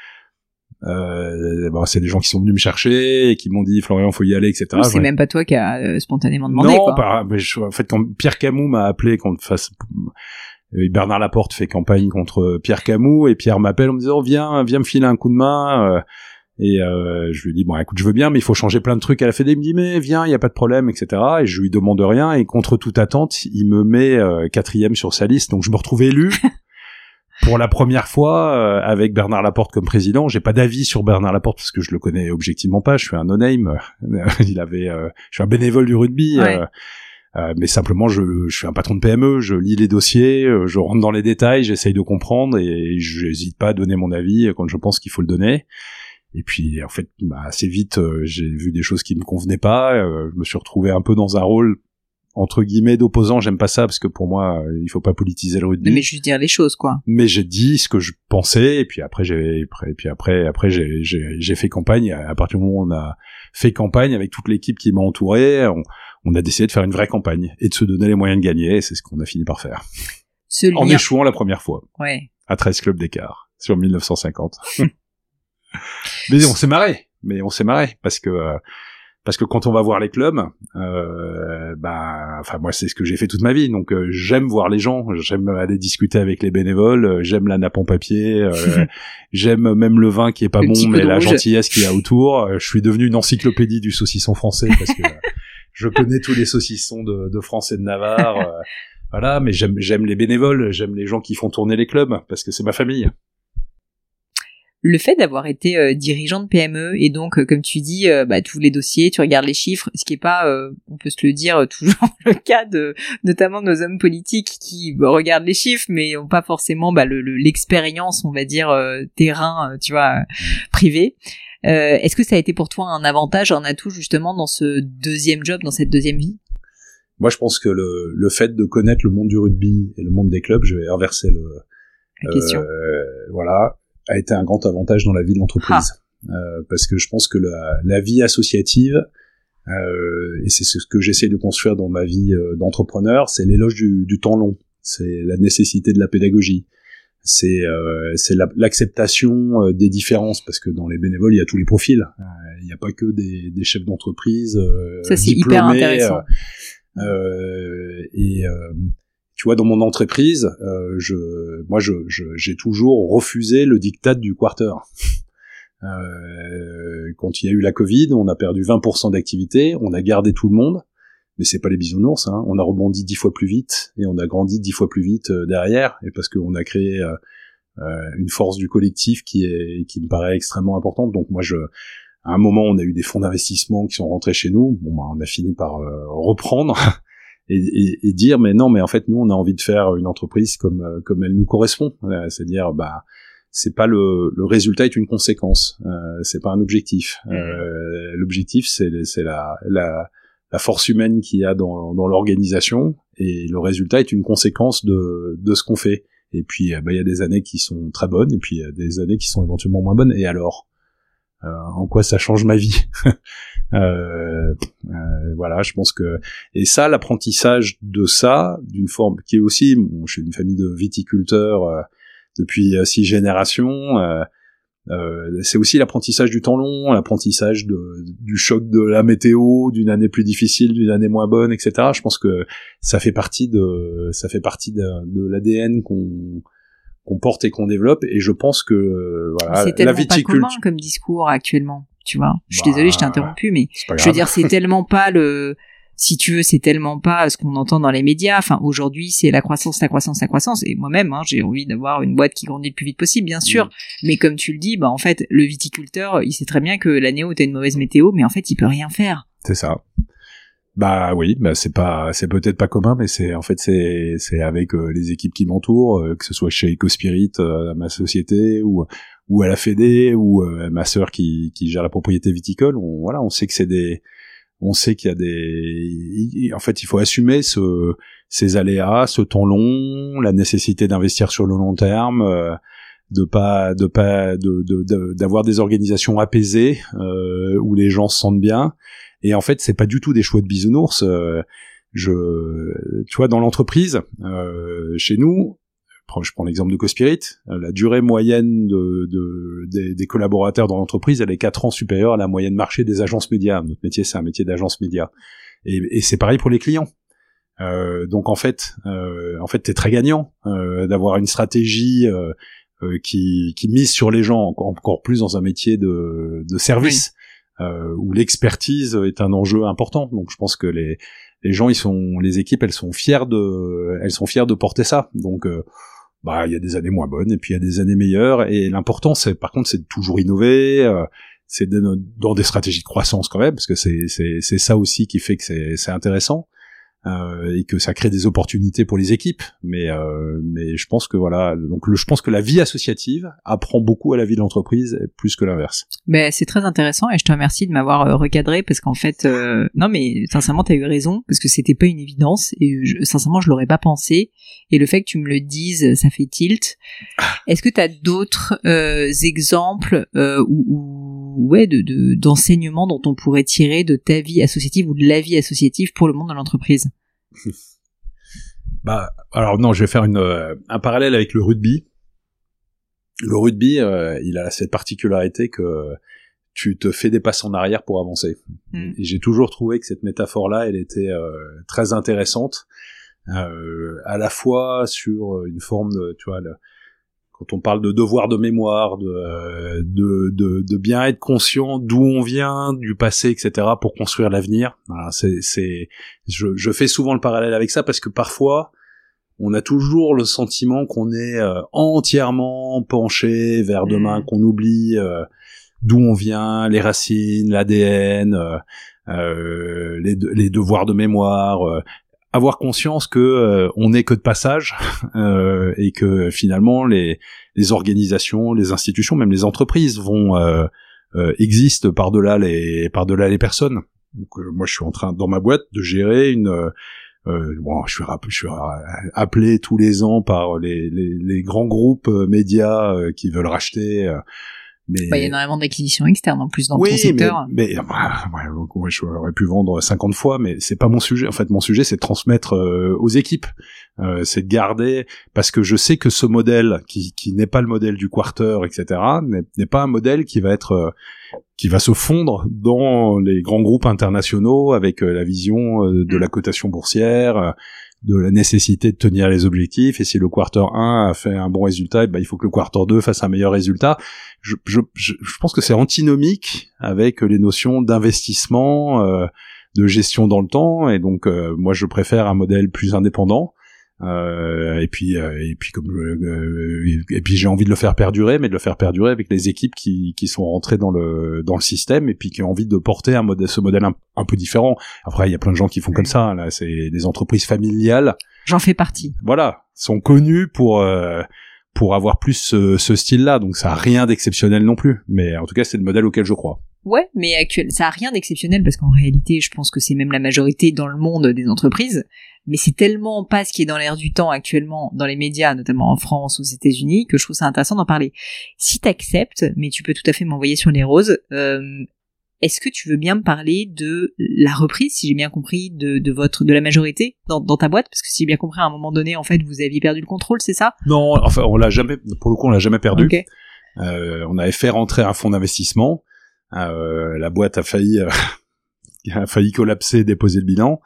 c'est des gens qui sont venus me chercher et qui m'ont dit Florian faut y aller, etc. Oui, c'est même pas toi qui a spontanément demandé. Non, en fait quand Pierre Camus m'a appelé Bernard Laporte fait campagne contre Pierre Camus et Pierre m'appelle en me disant viens me filer un coup de main. Et je lui dis bon écoute, je veux bien, mais il faut changer plein de trucs à la Fédé. Il me dit mais viens, il y a pas de problème, etc. Et je lui demande rien, et contre toute attente, il me met 4e sur sa liste. Donc je me retrouve élu pour la première fois avec Bernard Laporte comme président. J'ai pas d'avis sur Bernard Laporte parce que je le connais objectivement pas. Je suis un no-name. Je suis un bénévole du rugby. Ouais. Mais simplement, je suis un patron de PME, je lis les dossiers, je rentre dans les détails, j'essaye de comprendre, et j'hésite pas à donner mon avis quand je pense qu'il faut le donner. Et puis, en fait, assez vite, j'ai vu des choses qui me convenaient pas. Je me suis retrouvé un peu dans un rôle entre guillemets d'opposant. J'aime pas ça parce que pour moi, il faut pas politiser le rugby. Mais juste dire les choses, quoi. Mais j'ai dit ce que je pensais, et puis après j'ai fait campagne. À partir du moment où on a fait campagne avec toute l'équipe qui m'a entouré, on a décidé de faire une vraie campagne et de se donner les moyens de gagner. Et c'est ce qu'on a fini par faire. En échouant la première fois. Ouais. À 13 clubs d'écart sur 1950. Mais on s'est marré. Parce que quand on va voir les clubs, moi c'est ce que j'ai fait toute ma vie. Donc j'aime voir les gens, j'aime aller discuter avec les bénévoles, j'aime la nappe en papier, j'aime même le vin qui est pas bon, mais la gentillesse qu'il y a autour. Je suis devenu une encyclopédie du saucisson français parce que je connais tous les saucissons de France et de Navarre. Voilà, mais j'aime les bénévoles, j'aime les gens qui font tourner les clubs parce que c'est ma famille. Le fait d'avoir été dirigeant de PME et donc, comme tu dis, tous les dossiers, tu regardes les chiffres, ce qui est pas, on peut se le dire, toujours le cas notamment de nos hommes politiques qui regardent les chiffres, mais n'ont pas forcément l'expérience, on va dire, terrain, privé. Est-ce que ça a été pour toi un avantage, un atout justement dans ce deuxième job, dans cette deuxième vie ? Moi, je pense que le fait de connaître le monde du rugby et le monde des clubs, je vais inverser la question. A été un grand avantage dans la vie de l'entreprise. Parce que je pense que la vie associative, et c'est ce que j'essaie de construire dans ma vie d'entrepreneur, c'est l'éloge du temps long, c'est la nécessité de la pédagogie, c'est l'acceptation des différences, parce que dans les bénévoles, il y a tous les profils. Il n'y a pas que des chefs d'entreprise ça, c'est diplômés, hyper intéressant. Tu vois, dans mon entreprise, j'ai toujours refusé le diktat du quarter. Quand il y a eu la Covid, on a perdu 20% d'activité, on a gardé tout le monde, mais c'est pas les bisounours, hein. On a rebondi 10 fois plus vite, et on a grandi 10 fois plus vite derrière, et parce qu'on a créé une force du collectif qui me paraît extrêmement importante. Donc moi, à un moment, on a eu des fonds d'investissement qui sont rentrés chez nous. On a fini par reprendre. Et dire mais non, mais en fait nous on a envie de faire une entreprise comme elle nous correspond, c'est-à-dire c'est pas le résultat est une conséquence, c'est pas un objectif. L'objectif c'est la force humaine qu'il y a dans l'organisation, et le résultat est une conséquence de ce qu'on fait. Et puis il y a des années qui sont très bonnes, et puis il y a des années qui sont éventuellement moins bonnes, et alors en quoi ça change ma vie? Voilà, je pense que, et ça, l'apprentissage de ça, d'une forme qui est aussi, je suis une famille de viticulteurs depuis 6 générations, c'est aussi l'apprentissage du temps long, l'apprentissage du choc de la météo, d'une année plus difficile, d'une année moins bonne, etc. Je pense que ça fait partie de l'ADN qu'on porte et qu'on développe, et je pense que c'est tellement la viticulture, pas commun comme discours actuellement, tu vois. Je suis désolée, je t'ai interrompu, mais je veux dire, c'est tellement pas si tu veux, c'est tellement pas ce qu'on entend dans les médias. Enfin, aujourd'hui, c'est la croissance. Et moi-même, j'ai envie d'avoir une boîte qui grandit le plus vite possible, bien sûr. Mais comme tu le dis, en fait, le viticulteur, il sait très bien que l'année où t'as une mauvaise météo, mais en fait, il peut rien faire. C'est ça. Oui, c'est peut-être pas commun, mais c'est avec les équipes qui m'entourent, que ce soit chez EcoSpirit, ma société, ou à la Fédé, ou ma sœur qui gère la propriété viticole. On sait qu'il y a en fait, il faut assumer ces aléas, ce temps long, la nécessité d'investir sur le long terme, d'avoir des organisations apaisées, où les gens se sentent bien. Et en fait, c'est pas du tout des choix de bisounours. Tu vois, dans l'entreprise, chez nous, je prends l'exemple de EcoSpirit, la durée moyenne des collaborateurs dans l'entreprise, elle est 4 ans supérieure à la moyenne marché des agences médias. Notre métier, c'est un métier d'agence média. Et c'est pareil pour les clients. Donc en fait, t'es très gagnant d'avoir une stratégie qui mise sur les gens encore plus dans un métier de service, où l'expertise est un enjeu important. Donc je pense que les gens, les équipes, elles sont fières de porter ça. Donc il y a des années moins bonnes et puis il y a des années meilleures, et l'important c'est de toujours innover, c'est dans des stratégies de croissance quand même, parce que c'est ça aussi qui fait que c'est intéressant, et que ça crée des opportunités pour les équipes, mais je pense que voilà, donc je pense que la vie associative apprend beaucoup à la vie de l'entreprise plus que l'inverse. Ben c'est très intéressant, et je te remercie de m'avoir recadré, parce qu'en fait non mais sincèrement t'as eu raison, parce que c'était pas une évidence, et sincèrement je l'aurais pas pensé, et le fait que tu me le dises, ça fait tilt. Est-ce que t'as d'autres exemples d'enseignements dont on pourrait tirer de ta vie associative ou de la vie associative pour le monde de l'entreprise? Alors non, je vais faire un parallèle avec le rugby. Le rugby, il a cette particularité que tu te fais des passes en arrière pour avancer. Et j'ai toujours trouvé que cette métaphore-là, elle était très intéressante, à la fois sur une forme de, tu vois, quand on parle de devoir de mémoire, de bien être conscient d'où on vient, du passé, etc., pour construire l'avenir. Voilà, je fais souvent le parallèle avec ça, parce que parfois, on a toujours le sentiment qu'on est entièrement penché vers demain, qu'on oublie d'où on vient, les racines, l'ADN, les devoirs de mémoire, avoir conscience que on n'est que de passage, et que finalement les organisations, les institutions, même les entreprises existent par-delà les personnes. Donc, moi je suis en train dans ma boîte de gérer je suis appelé tous les ans par les grands groupes médias qui veulent racheter. Mais il y a énormément d'acquisitions externes en plus dans ton secteur. Mais j'aurais pu vendre 50 fois, mais c'est pas mon sujet. En fait, mon sujet, c'est de transmettre aux équipes. C'est de garder, parce que je sais que ce modèle qui n'est pas le modèle du quarter, etc., n'est pas un modèle qui va se fondre dans les grands groupes internationaux avec la vision de la cotation boursière, de la nécessité de tenir les objectifs, et si le quarter 1 a fait un bon résultat, il faut que le quarter 2 fasse un meilleur résultat. Je pense que c'est antinomique avec les notions d'investissement, de gestion dans le temps, et donc moi je préfère un modèle plus indépendant. Et puis j'ai envie de le faire perdurer, mais de le faire perdurer avec les équipes qui sont rentrées dans le système, et puis qui ont envie de porter ce modèle un peu différent. Après, il y a plein de gens qui font comme ça, là, c'est des entreprises familiales. J'en fais partie. Voilà, sont connues pour avoir plus ce style-là, donc ça a rien d'exceptionnel non plus, mais en tout cas c'est le modèle auquel je crois. Ouais, mais ça a rien d'exceptionnel, parce qu'en réalité, je pense que c'est même la majorité dans le monde des entreprises, mais c'est tellement pas ce qui est dans l'air du temps actuellement dans les médias, notamment en France ou aux États-Unis, que je trouve ça intéressant d'en parler. Si t'acceptes, mais tu peux tout à fait m'envoyer sur les roses, est-ce que tu veux bien me parler de la reprise, si j'ai bien compris, de la majorité dans ta boîte? Parce que si j'ai bien compris, à un moment donné, en fait, vous aviez perdu le contrôle, c'est ça? Non, enfin, pour le coup, on l'a jamais perdu. Okay. On avait fait rentrer un fonds d'investissement. La boîte a failli collapser, déposer le bilan.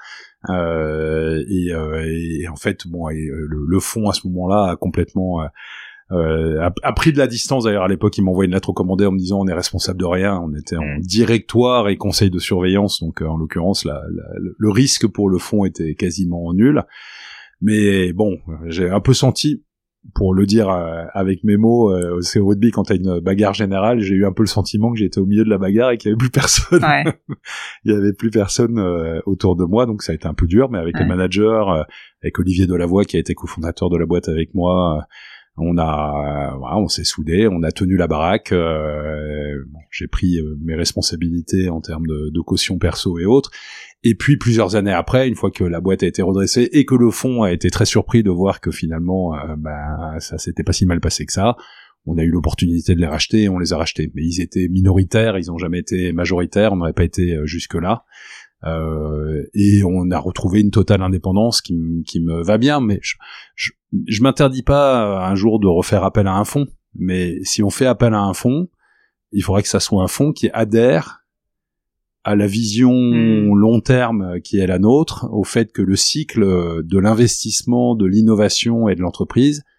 Et en fait, le fonds à ce moment-là a complètement a pris de la distance. D'ailleurs, à l'époque, il m'envoyait une lettre recommandée en me disant on est responsable de rien. On était en directoire et conseil de surveillance, donc en l'occurrence, le risque pour le fonds était quasiment nul. Mais bon, j'ai un peu senti, pour le dire avec mes mots, c'est au rugby, quand t'as une bagarre générale, j'ai eu un peu le sentiment que j'étais au milieu de la bagarre et qu'il y avait plus personne. Ouais. Il y avait plus personne autour de moi, donc ça a été un peu dur, mais avec les managers, avec Olivier Delavoye qui a été cofondateur de la boîte avec moi, on s'est soudés, on a tenu la baraque. J'ai pris mes responsabilités en termes de caution perso et autres. Et puis plusieurs années après, une fois que la boîte a été redressée et que le fonds a été très surpris de voir que finalement ça s'était pas si mal passé que ça, on a eu l'opportunité de les racheter et on les a rachetés. Mais ils étaient minoritaires, ils ont jamais été majoritaires, on n'aurait pas été jusque-là. Et on a retrouvé une totale indépendance qui me va bien, mais je m'interdis pas un jour de refaire appel à un fonds. Mais si on fait appel à un fonds, il faudrait que ça soit un fonds qui adhère à la vision long terme qui est la nôtre, au fait que le cycle de l'investissement, de l'innovation et de l'entreprise,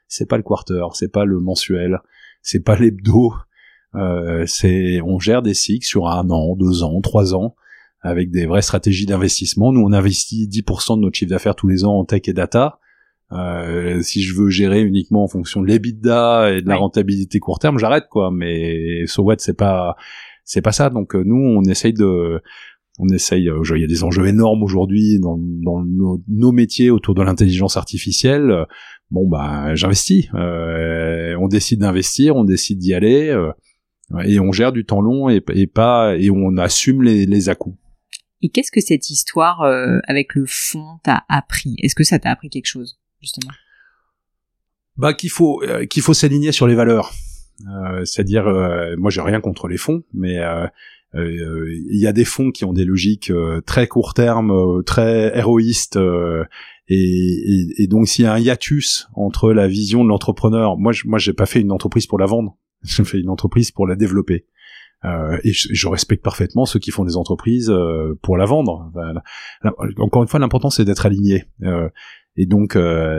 c'est pas le quarter, c'est pas le mensuel, c'est pas l'hebdo. On gère des cycles sur 1 an, 2 ans, 3 ans, avec des vraies stratégies d'investissement. Nous, on investit 10% de notre chiffre d'affaires tous les ans en tech et data. Si je veux gérer uniquement en fonction de l'EBITDA et de la rentabilité court terme, j'arrête, quoi. Mais so what, c'est pas ça. Donc nous, il y a des enjeux énormes aujourd'hui dans nos métiers autour de l'intelligence artificielle. Bon, bah, j'investis. On décide d'investir, on décide d'y aller, et on gère du temps long et on assume les à-coups. Et qu'est-ce que cette histoire avec le fonds t'a appris? Est-ce que ça t'a appris quelque chose, justement? Bah, qu'il faut s'aligner sur les valeurs. C'est-à-dire, moi, j'ai rien contre les fonds, mais il y a des fonds qui ont des logiques très court terme, très héroïstes, et donc s'il y a un hiatus entre la vision de l'entrepreneur, moi j'ai pas fait une entreprise pour la vendre, j'ai fait une entreprise pour la développer. Et je respecte parfaitement ceux qui font des entreprises pour la vendre. Encore une fois, l'important c'est d'être aligné. Et donc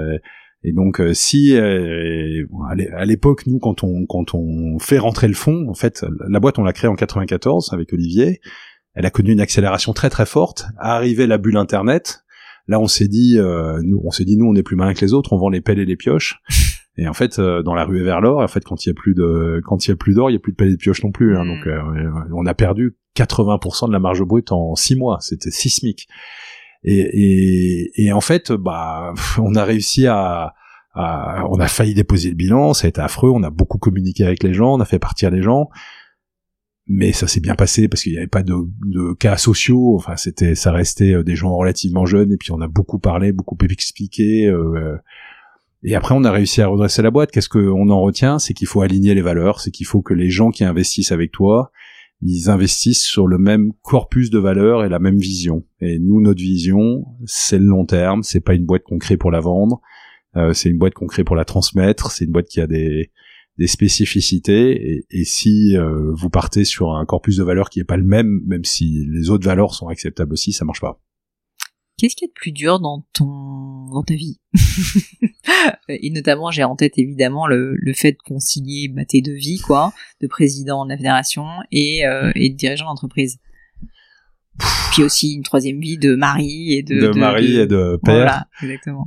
si à l'époque, nous, quand on fait rentrer le fonds, en fait, la boîte on l'a créée en 94 avec Olivier. Elle a connu une accélération très très forte. Arrivait la bulle Internet. Là, on s'est dit, nous, on est plus malin que les autres. On vend les pelles et les pioches. Et en fait, dans la ruée vers l'or, en fait, quand il y a plus d'or, il y a plus de pelles et de pioches non plus. Hein, donc, on a perdu 80% de la marge brute en 6 mois. C'était 6 SMIC. Et en fait, bah, on a réussi on a failli déposer le bilan. Ça a été affreux. On a beaucoup communiqué avec les gens. On a fait partir les gens. Mais ça s'est bien passé parce qu'il n'y avait pas de cas sociaux. Enfin, ça restait des gens relativement jeunes. Et puis, on a beaucoup parlé, beaucoup expliqué. Et après, on a réussi à redresser la boîte. Qu'est-ce qu'on en retient? C'est qu'il faut aligner les valeurs. C'est qu'il faut que les gens qui investissent avec toi, ils investissent sur le même corpus de valeurs et la même vision. Et nous, notre vision, c'est le long terme. C'est pas une boîte qu'on crée pour la vendre. C'est une boîte qu'on crée pour la transmettre. C'est une boîte qui a des spécificités. Et si vous partez sur un corpus de valeurs qui est pas le même si les autres valeurs sont acceptables aussi, ça marche pas. Qu'est-ce qu'il y a de plus dur dans ta vie? Et notamment, j'ai en tête évidemment le fait de concilier tes 2 vies, quoi, de président de la fédération et de dirigeant d'entreprise. Puis aussi une 3e vie de mari et de mari et de père. Voilà, exactement.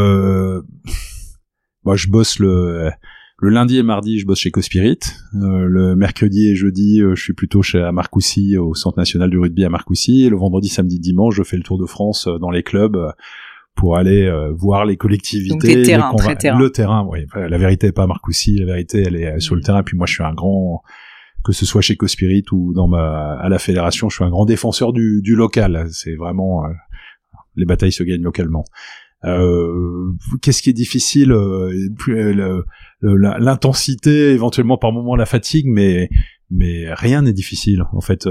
Moi, je bosse le lundi et mardi, je bosse chez Cospirit. Le mercredi et jeudi, je suis plutôt à Marcoussis, au Centre national du rugby à Marcoussis. Et le vendredi, samedi, dimanche, je fais le tour de France dans les clubs pour aller voir les collectivités. Donc tes terrains, très terrain. Le terrain, oui. La vérité est pas à Marcoussis, la vérité, elle est sur le terrain. Puis moi, je suis un grand, que ce soit chez Cospirit ou à la fédération, je suis un grand défenseur du local. C'est vraiment, les batailles se gagnent localement. Qu'est-ce qui est difficile? L'intensité, éventuellement par moment la fatigue, mais rien n'est difficile en fait.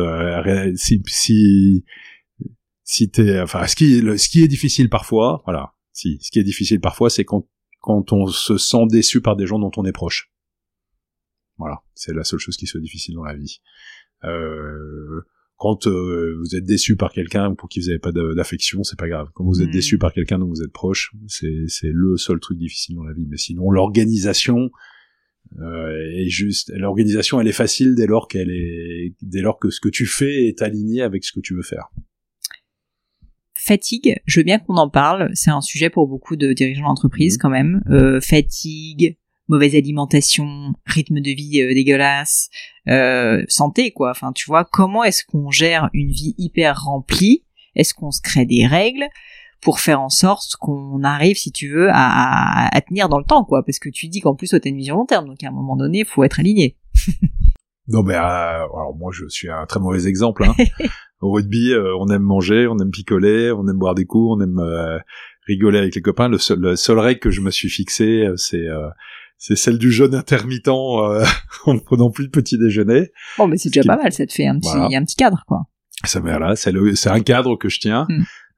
Si t'es, enfin, ce qui est difficile parfois, voilà. Ce qui est difficile parfois, c'est quand on se sent déçu par des gens dont on est proche. Voilà, c'est la seule chose qui soit difficile dans la vie. Quand vous êtes déçu par quelqu'un pour qui vous n'avez pas d'affection, c'est pas grave. Quand vous êtes déçu par quelqu'un dont vous êtes proche, c'est le seul truc difficile dans la vie. Mais sinon, l'organisation est juste. L'organisation, elle est facile dès lors que ce que tu fais est aligné avec ce que tu veux faire. Fatigue, je veux bien qu'on en parle. C'est un sujet pour beaucoup de dirigeants d'entreprise quand même. Fatigue, mauvaise alimentation, rythme de vie dégueulasse, santé quoi. Enfin, tu vois, comment est-ce qu'on gère une vie hyper remplie? Est-ce qu'on se crée des règles pour faire en sorte qu'on arrive, si tu veux, à tenir dans le temps, quoi? Parce que tu dis qu'en plus, toi, t'as une vision long terme, donc à un moment donné, il faut être aligné. Non, mais alors moi, je suis un très mauvais exemple. Hein. Au rugby, on aime manger, on aime picoler, on aime boire des coups, on aime rigoler avec les copains. Le seul règle que je me suis fixé, c'est celle du jeûne intermittent en ne prenant plus de petit déjeuner. Bon, mais c'est déjà pas mal, ça te fait un petit cadre, quoi. Ça, mais là, c'est un cadre que je tiens.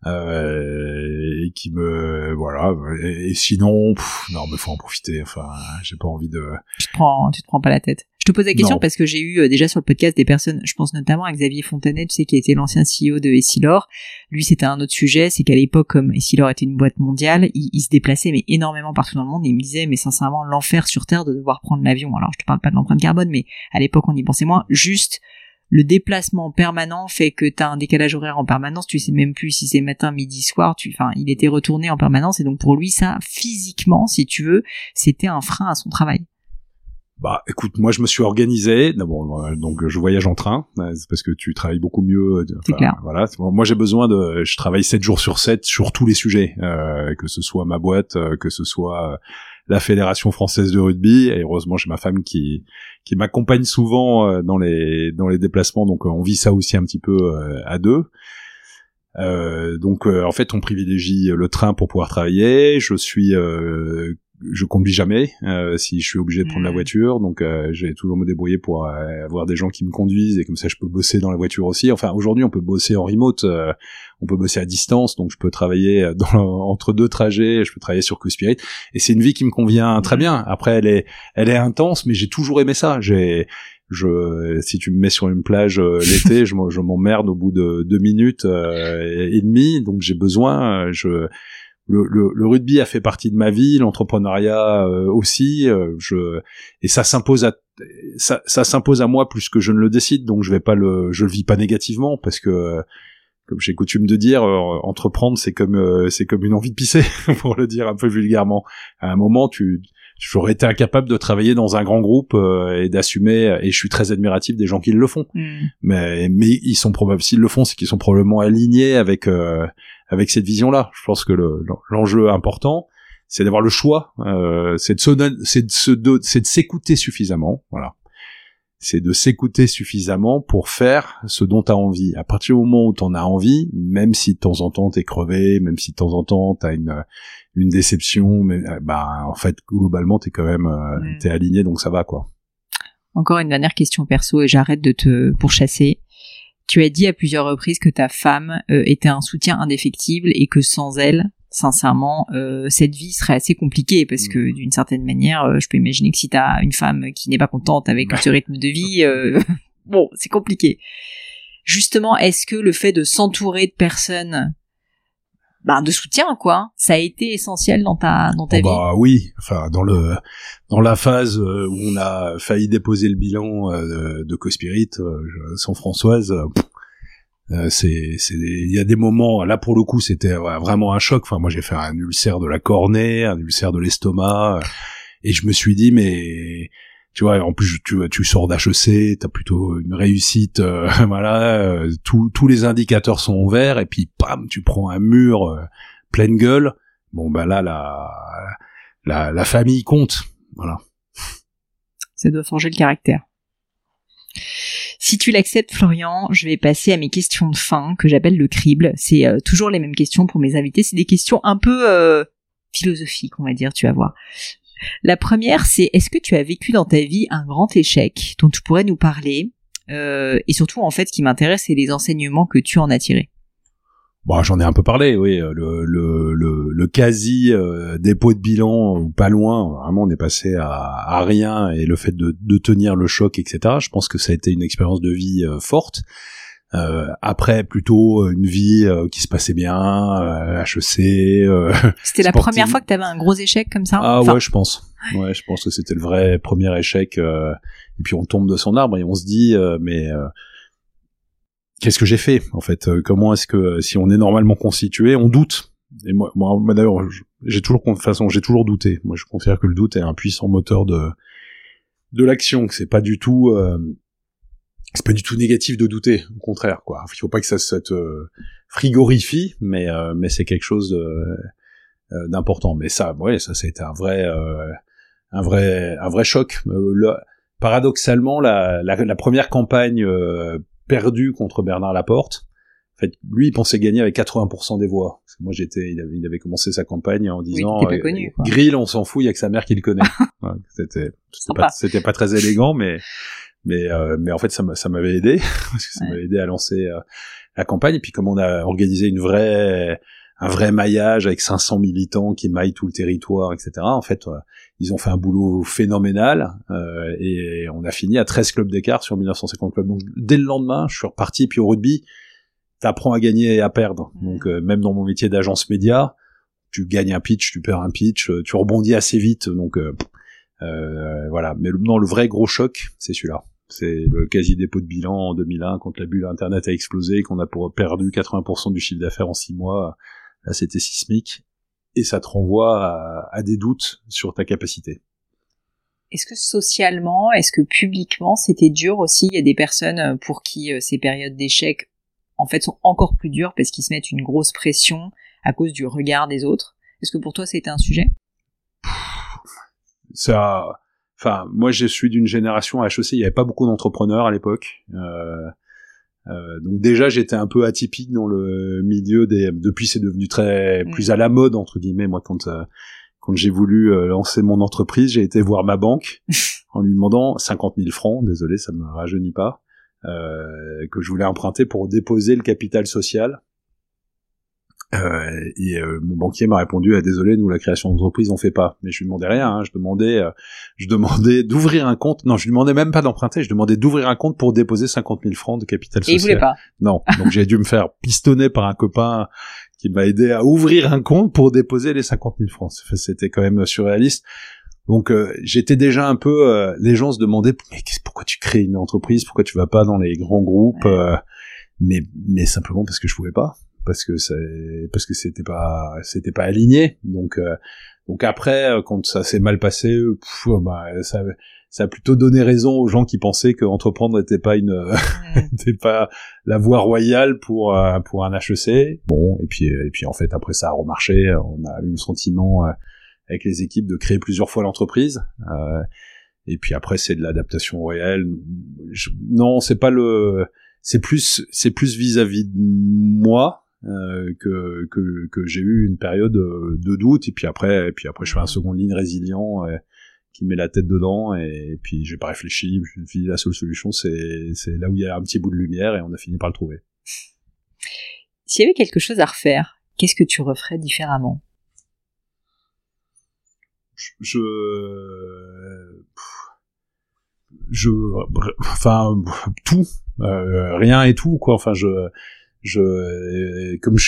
Et qui me voilà, et sinon non, mais faut en profiter. Enfin, j'ai pas envie de. Tu te prends pas la tête. Je te pose la question Non. parce que j'ai eu déjà sur le podcast des personnes, je pense notamment à Xavier Fontanet, tu sais, qui était l'ancien CEO de Essilor. Lui, c'était un autre sujet, c'est qu'à l'époque, comme Essilor était une boîte mondiale, il se déplaçait mais énormément partout dans le monde et il me disait, mais sincèrement, l'enfer sur Terre de devoir prendre l'avion. Alors, je te parle pas de l'empreinte carbone, mais à l'époque, on y pensait moins. Juste, le déplacement permanent fait que t'as un décalage horaire en permanence, tu sais même plus si c'est matin, midi, soir, il était retourné en permanence et donc pour lui, ça, physiquement, si tu veux, c'était un frein à son travail. Bah, écoute, moi je me suis organisé. D'abord, donc je voyage en train, c'est parce que tu travailles beaucoup mieux. C'est clair. Voilà. Moi j'ai besoin je travaille 7 jours sur 7 sur tous les sujets, que ce soit ma boîte, que ce soit la Fédération française de rugby. Et heureusement j'ai ma femme qui m'accompagne souvent dans les déplacements. Donc on vit ça aussi un petit peu à deux. Donc en fait on privilégie le train pour pouvoir travailler. Je conduis jamais si je suis obligé de prendre la voiture, donc j'ai toujours me débrouiller pour avoir des gens qui me conduisent et comme ça je peux bosser dans la voiture aussi. Enfin aujourd'hui on peut bosser en remote, on peut bosser à distance, donc je peux travailler entre deux trajets, je peux travailler sur Cospirit et c'est une vie qui me convient très bien. Après elle est intense, mais j'ai toujours aimé ça. Si tu me mets sur une plage l'été, je m'emmerde au bout de 2 minutes et demie, donc j'ai besoin. Le rugby a fait partie de ma vie, l'entrepreneuriat aussi. Et ça s'impose à moi plus que je ne le décide. Donc je le vis pas négativement parce que comme j'ai coutume de dire, entreprendre c'est comme une envie de pisser pour le dire un peu vulgairement. À un moment j'aurais été incapable de travailler dans un grand groupe et d'assumer, et je suis très admiratif des gens qui le font. Mais ils sont probablement, s'ils le font, c'est qu'ils sont probablement alignés avec cette vision-là. Je pense que l'enjeu important, c'est d'avoir le choix, c'est de s'écouter suffisamment, voilà. C'est de s'écouter suffisamment pour faire ce dont t'as envie. À partir du moment où t'en as envie, même si de temps en temps t'es crevé, même si de temps en temps t'as une déception, mais en fait globalement t'es quand même t'es aligné, donc ça va quoi. Encore une dernière question perso et j'arrête de te pourchasser. Tu as dit à plusieurs reprises que ta femme était un soutien indéfectible et que sans elle, sincèrement, cette vie serait assez compliquée parce que d'une certaine manière, je peux imaginer que si t'as une femme qui n'est pas contente avec ce rythme de vie, bon, c'est compliqué. Justement, est-ce que le fait de s'entourer de personnes, de soutien, quoi, ça a été essentiel dans ta vie? Bah oui, enfin dans la phase où on a failli déposer le bilan de Cospirit sans Françoise. Il y a des moments, là pour le coup c'était vraiment un choc. Enfin moi j'ai fait un ulcère de la cornée, un ulcère de l'estomac, et je me suis dit mais tu vois, en plus tu sors d'HEC, t'as plutôt une réussite, voilà, tous les indicateurs sont au vert et puis pam tu prends un mur pleine gueule. Bon là la famille compte, voilà. Ça doit forger le caractère. Si tu l'acceptes, Florian, je vais passer à mes questions de fin, que j'appelle le crible. C'est toujours les mêmes questions pour mes invités. C'est des questions un peu philosophiques, on va dire, tu vas voir. La première, c'est est-ce que tu as vécu dans ta vie un grand échec dont tu pourrais nous parler et surtout, en fait, ce qui m'intéresse, c'est les enseignements que tu en as tirés. Bon, j'en ai un peu parlé, oui. Le quasi dépôt de bilan ou pas loin, vraiment on est passé à rien, et le fait de tenir le choc, etc. Je pense que ça a été une expérience de vie forte. Après, plutôt une vie qui se passait bien, HEC. C'était la première fois que tu avais un gros échec comme ça? Ah ouais, je pense. Ouais, je pense que c'était le vrai premier échec. Et puis on tombe de son arbre et on se dit, qu'est-ce que j'ai fait en fait? Comment est-ce que si on est normalement constitué, on doute? Et moi d'ailleurs, j'ai toujours douté. Moi, je considère que le doute est un puissant moteur de l'action. Que c'est pas du tout négatif de douter. Au contraire, quoi. Il faut pas que ça te frigorifie, mais c'est quelque chose d'important. Mais ça, ouais, ça a été un vrai choc. Paradoxalement, la première campagne perdu contre Bernard Laporte. En fait, lui, il pensait gagner avec 80% des voix. Parce que moi, il avait commencé sa campagne en disant, Grill, on s'en fout, il y a que sa mère qui le connaît. Ouais, c'était pas très élégant, mais en fait, ça m'avait aidé. Parce que ça m'avait aidé à lancer la campagne. Et puis, comme on a organisé vrai maillage avec 500 militants qui maillent tout le territoire, etc. En fait, ils ont fait un boulot phénoménal et on a fini à 13 clubs d'écart sur 1950 clubs. Donc dès le lendemain, je suis reparti. Puis au rugby, t'apprends à gagner et à perdre. Donc même dans mon métier d'agence média, tu gagnes un pitch, tu perds un pitch, tu rebondis assez vite. Donc voilà. Mais non, le vrai gros choc, c'est celui-là. C'est le quasi-dépôt de bilan en 2001 quand la bulle Internet a explosé et qu'on a perdu 80% du chiffre d'affaires en 6 mois. Là, c'était sismique. Et ça te renvoie à des doutes sur ta capacité. Est-ce que socialement, est-ce que publiquement, c'était dur aussi? Il y a des personnes pour qui ces périodes d'échec, en fait, sont encore plus dures parce qu'ils se mettent une grosse pression à cause du regard des autres. Est-ce que pour toi, c'était un sujet? Enfin, moi, je suis d'une génération à HEC, il n'y avait pas beaucoup d'entrepreneurs à l'époque. Donc déjà, j'étais un peu atypique dans le milieu depuis, c'est devenu très plus à la mode entre guillemets. Moi, quand j'ai voulu lancer mon entreprise, j'ai été voir ma banque en lui demandant 50 000 francs. Désolé, ça me rajeunit pas. Que je voulais emprunter pour déposer le capital social. Mon banquier m'a répondu désolé, nous la création d'entreprise on fait pas. Mais je lui demandais rien, hein. Je demandais d'ouvrir un compte. Non, je lui demandais même pas d'emprunter, je demandais d'ouvrir un compte pour déposer 50 000 francs de capital social. Et il voulait pas. Non, donc j'ai dû me faire pistonner par un copain qui m'a aidé à ouvrir un compte pour déposer les 50 000 francs. C'était quand même surréaliste. Donc j'étais déjà un peu les gens se demandaient mais pourquoi tu crées une entreprise, pourquoi tu vas pas dans les grands groupes, mais simplement parce que je pouvais pas. Parce que c'était pas aligné. Donc après quand ça s'est mal passé, ça a plutôt donné raison aux gens qui pensaient que entreprendre n'était pas n'était pas la voie royale pour un HEC. Bon, et puis en fait après ça a remarché, on a eu le sentiment avec les équipes de créer plusieurs fois l'entreprise. Et puis après c'est de l'adaptation réelle. Non, c'est pas c'est plus vis-à-vis de moi. Que j'ai eu une période de doute et puis après je fais un second ligne résilient qui met la tête dedans et puis j'ai pas réfléchi, je me suis dit la seule solution c'est là où il y a un petit bout de lumière et on a fini par le trouver. S'il y avait quelque chose à refaire, qu'est-ce que tu referais différemment? Enfin tout, rien et tout quoi. Enfin comme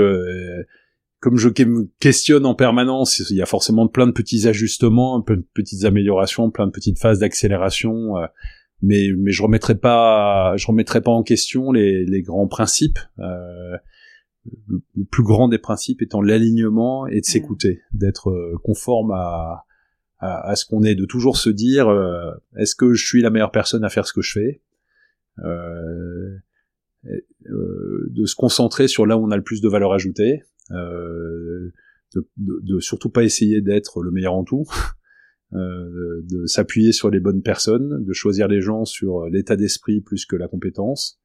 je me questionne en permanence, il y a forcément plein de petits ajustements, plein de petites améliorations, plein de petites phases d'accélération, mais je remettrai pas en question les grands principes. Le plus grand des principes étant l'alignement et de s'écouter, d'être conforme à ce qu'on est, de toujours se dire est-ce que je suis la meilleure personne à faire ce que je fais, de se concentrer sur là où on a le plus de valeur ajoutée, de surtout pas essayer d'être le meilleur en tout, de s'appuyer sur les bonnes personnes, de choisir les gens sur l'état d'esprit plus que la compétence,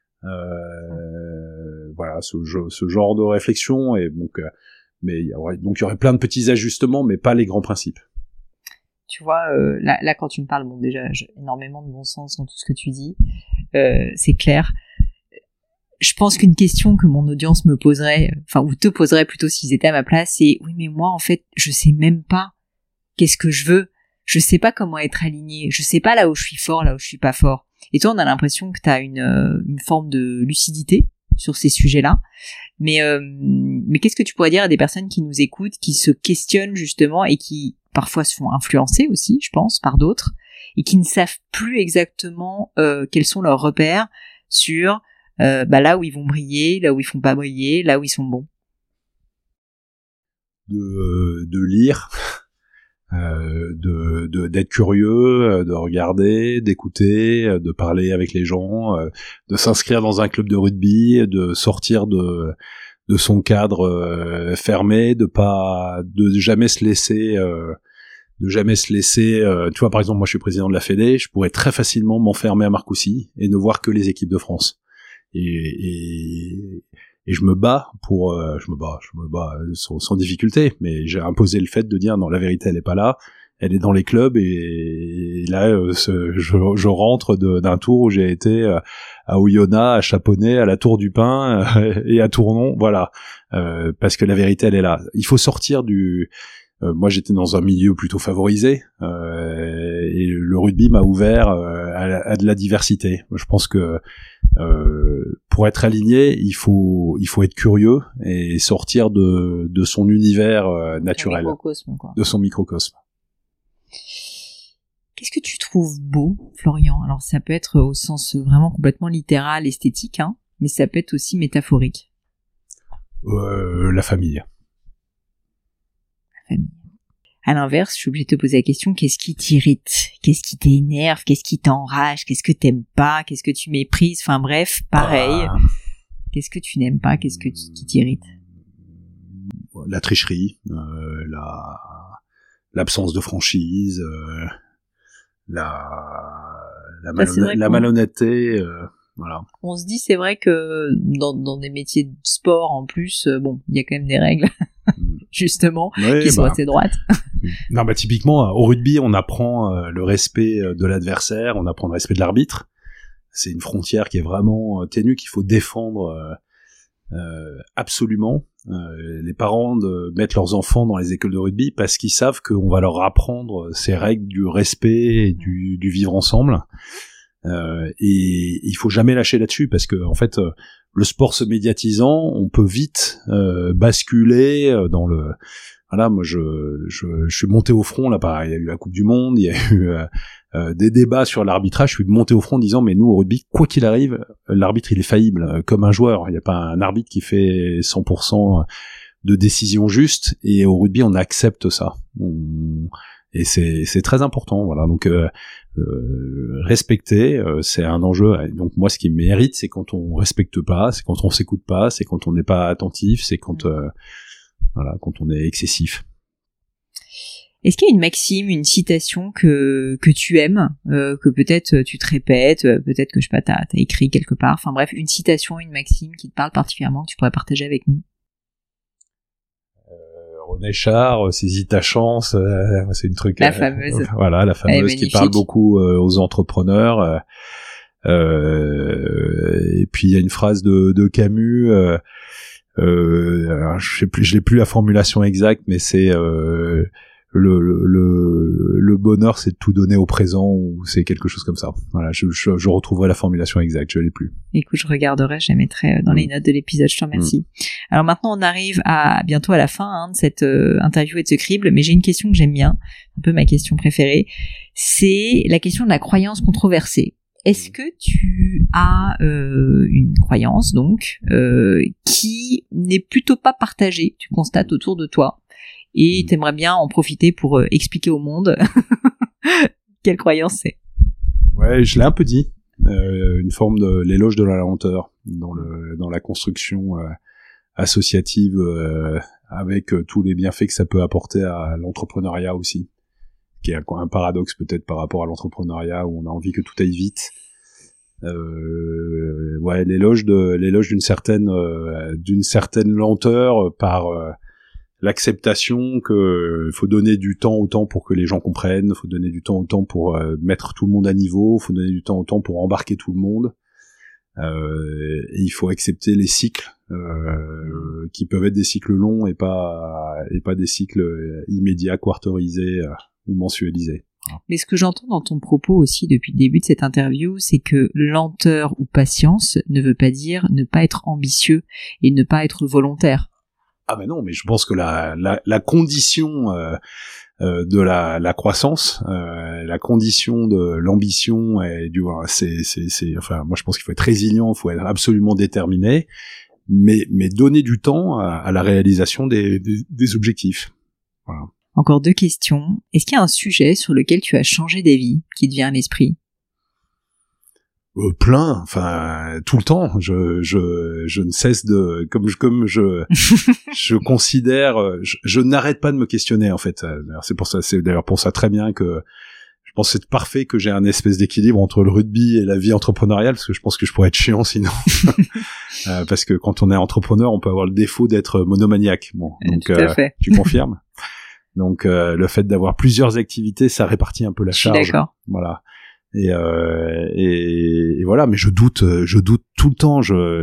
voilà, ce genre de réflexion. Et donc mais il y aurait plein de petits ajustements mais pas les grands principes. Tu vois, là quand tu me parles, bon déjà j'ai énormément de bon sens dans tout ce que tu dis, c'est clair. Je pense qu'une question que mon audience me poserait, enfin ou te poserait plutôt s'ils étaient à ma place, c'est oui mais moi en fait je sais même pas qu'est-ce que je veux, je sais pas comment être aligné, je sais pas là où je suis fort, là où je suis pas fort. Et toi on a l'impression que t'as une forme de lucidité sur ces sujets-là, mais qu'est-ce que tu pourrais dire à des personnes qui nous écoutent, qui se questionnent justement et qui parfois se font influencer aussi, je pense, par d'autres et qui ne savent plus exactement quels sont leurs repères sur là où ils vont briller, là où ils font pas briller, là où ils sont bons. De lire, d'être curieux, de regarder, d'écouter, de parler avec les gens, de s'inscrire dans un club de rugby, de sortir de son cadre fermé, de jamais se laisser tu vois, par exemple, moi je suis président de la Fédé, je pourrais très facilement m'enfermer à Marcoussis et ne voir que les équipes de France. Et je me bats sans difficulté, mais j'ai imposé le fait de dire non, la vérité elle est pas là, elle est dans les clubs et là je rentre d'un tour où j'ai été à Oyonnax, à Chaponnet, à la Tour du Pin et à Tournon, voilà, parce que la vérité elle est là. Il faut sortir du moi j'étais dans un milieu plutôt favorisé et le rugby m'a ouvert à de la diversité. Je pense que pour être aligné, il faut être curieux et sortir de son univers naturel, de son microcosme. Qu'est-ce que tu trouves beau, Florian? Alors ça peut être au sens vraiment complètement littéral, esthétique, hein, mais ça peut être aussi métaphorique. La famille. La famille. À l'inverse, je suis obligée de te poser la question, qu'est-ce qui t'irrite? Qu'est-ce qui t'énerve? Qu'est-ce qui t'enrage? Qu'est-ce que t'aimes pas? Qu'est-ce que tu méprises? Enfin bref, pareil. Qu'est-ce que tu n'aimes pas? Qu'est-ce qui t'irrite? La tricherie, l'absence de franchise, la malhonnêteté, voilà. On se dit, c'est vrai que dans des métiers de sport, en plus, bon, il y a quand même des règles, justement, qui sont assez droites. Non, bah typiquement, au rugby, on apprend le respect de l'adversaire, on apprend le respect de l'arbitre. C'est une frontière qui est vraiment ténue, qu'il faut défendre absolument. Les parents mettent leurs enfants dans les écoles de rugby parce qu'ils savent qu'on va leur apprendre ces règles du respect et du vivre ensemble. Et il faut jamais lâcher là-dessus parce que en fait, le sport se médiatisant, on peut vite basculer dans le. Voilà, moi je suis monté au front là. Il y a eu la Coupe du Monde, il y a eu des débats sur l'arbitrage. Je suis monté au front en disant mais nous au rugby, quoi qu'il arrive, l'arbitre il est faillible comme un joueur. Il n'y a pas un arbitre qui fait 100% de décisions justes et au rugby on accepte ça. Et c'est très important. Voilà, donc respecter, c'est un enjeu. Donc moi ce qui m'irrite, c'est quand on respecte pas, c'est quand on s'écoute pas, c'est quand on n'est pas attentif, c'est quand quand on est excessif. Est-ce qu'il y a une maxime, une citation que tu aimes, que peut-être tu te répètes, peut-être que je sais pas, t'as écrit quelque part, enfin bref, une citation, une maxime qui te parle particulièrement, que tu pourrais partager avec nous? René Char, saisis ta chance, c'est une truc. La fameuse. Voilà, la fameuse qui parle beaucoup aux entrepreneurs. Et puis il y a une phrase de Camus. Je sais plus, je l'ai plus la formulation exacte, mais c'est le bonheur, c'est de tout donner au présent, ou c'est quelque chose comme ça. Voilà, je retrouverai la formulation exacte, je l'ai plus. Écoute, je regarderai, je la mettrai dans les notes de l'épisode, je te remercie. Alors maintenant, on arrive bientôt à la fin de cette interview et de ce crible, mais j'ai une question que j'aime bien, un peu ma question préférée, c'est la question de la croyance controversée. Est-ce que tu as une croyance, donc, qui n'est plutôt pas partagée, tu constates autour de toi, et t'aimerais bien en profiter pour expliquer au monde quelle croyance c'est? Ouais, je l'ai un peu dit. Une forme de l'éloge de la lenteur dans la construction associative, avec tous les bienfaits que ça peut apporter à l'entrepreneuriat aussi, qui est un paradoxe peut-être par rapport à l'entrepreneuriat où on a envie que tout aille vite. Ouais, l'éloge d'une certaine lenteur par l'acceptation que faut donner du temps au temps pour que les gens comprennent, faut donner du temps au temps pour mettre tout le monde à niveau, faut donner du temps au temps pour embarquer tout le monde. Et il faut accepter les cycles qui peuvent être des cycles longs et pas des cycles immédiats, quarterisés ou mensualisés. Mais ce que j'entends dans ton propos aussi depuis le début de cette interview, c'est que lenteur ou patience ne veut pas dire ne pas être ambitieux et ne pas être volontaire. Ah ben non, mais je pense que la condition de la croissance, la condition de l'ambition et c'est enfin moi je pense qu'il faut être résilient, il faut être absolument déterminé, mais donner du temps à la réalisation des objectifs. Voilà. Encore 2 questions. Est-ce qu'il y a un sujet sur lequel tu as changé d'avis qui te vient à l'esprit? Plein, enfin tout le temps. Je ne cesse de comme je considère, je n'arrête pas de me questionner en fait. C'est d'ailleurs pour ça très bien que je pense que c'est parfait que j'ai un espèce d'équilibre entre le rugby et la vie entrepreneuriale, parce que je pense que je pourrais être chiant sinon. Parce que quand on est entrepreneur, on peut avoir le défaut d'être monomaniaque. Bon, donc tout à fait. tu confirmes. Donc le fait d'avoir plusieurs activités, ça répartit un peu la charge. Je suis d'accord. Voilà. Et voilà, mais je doute tout le temps.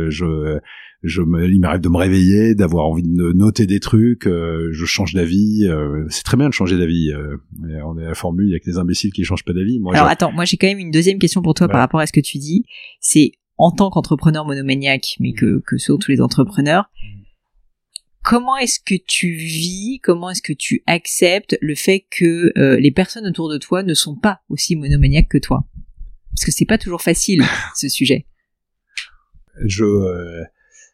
Il m'arrive de me réveiller, d'avoir envie de noter des trucs. Je change d'avis. C'est très bien de changer d'avis. Mais on est à la formule, il y a que les imbéciles qui changent pas d'avis. Alors attends, moi j'ai quand même une deuxième question pour toi par rapport à ce que tu dis. C'est en tant qu'entrepreneur monomaniaque, mais que sont tous les entrepreneurs. Comment est-ce que tu vis, comment est-ce que tu acceptes le fait que les personnes autour de toi ne sont pas aussi monomaniaques que toi? Parce que c'est pas toujours facile, ce sujet. Je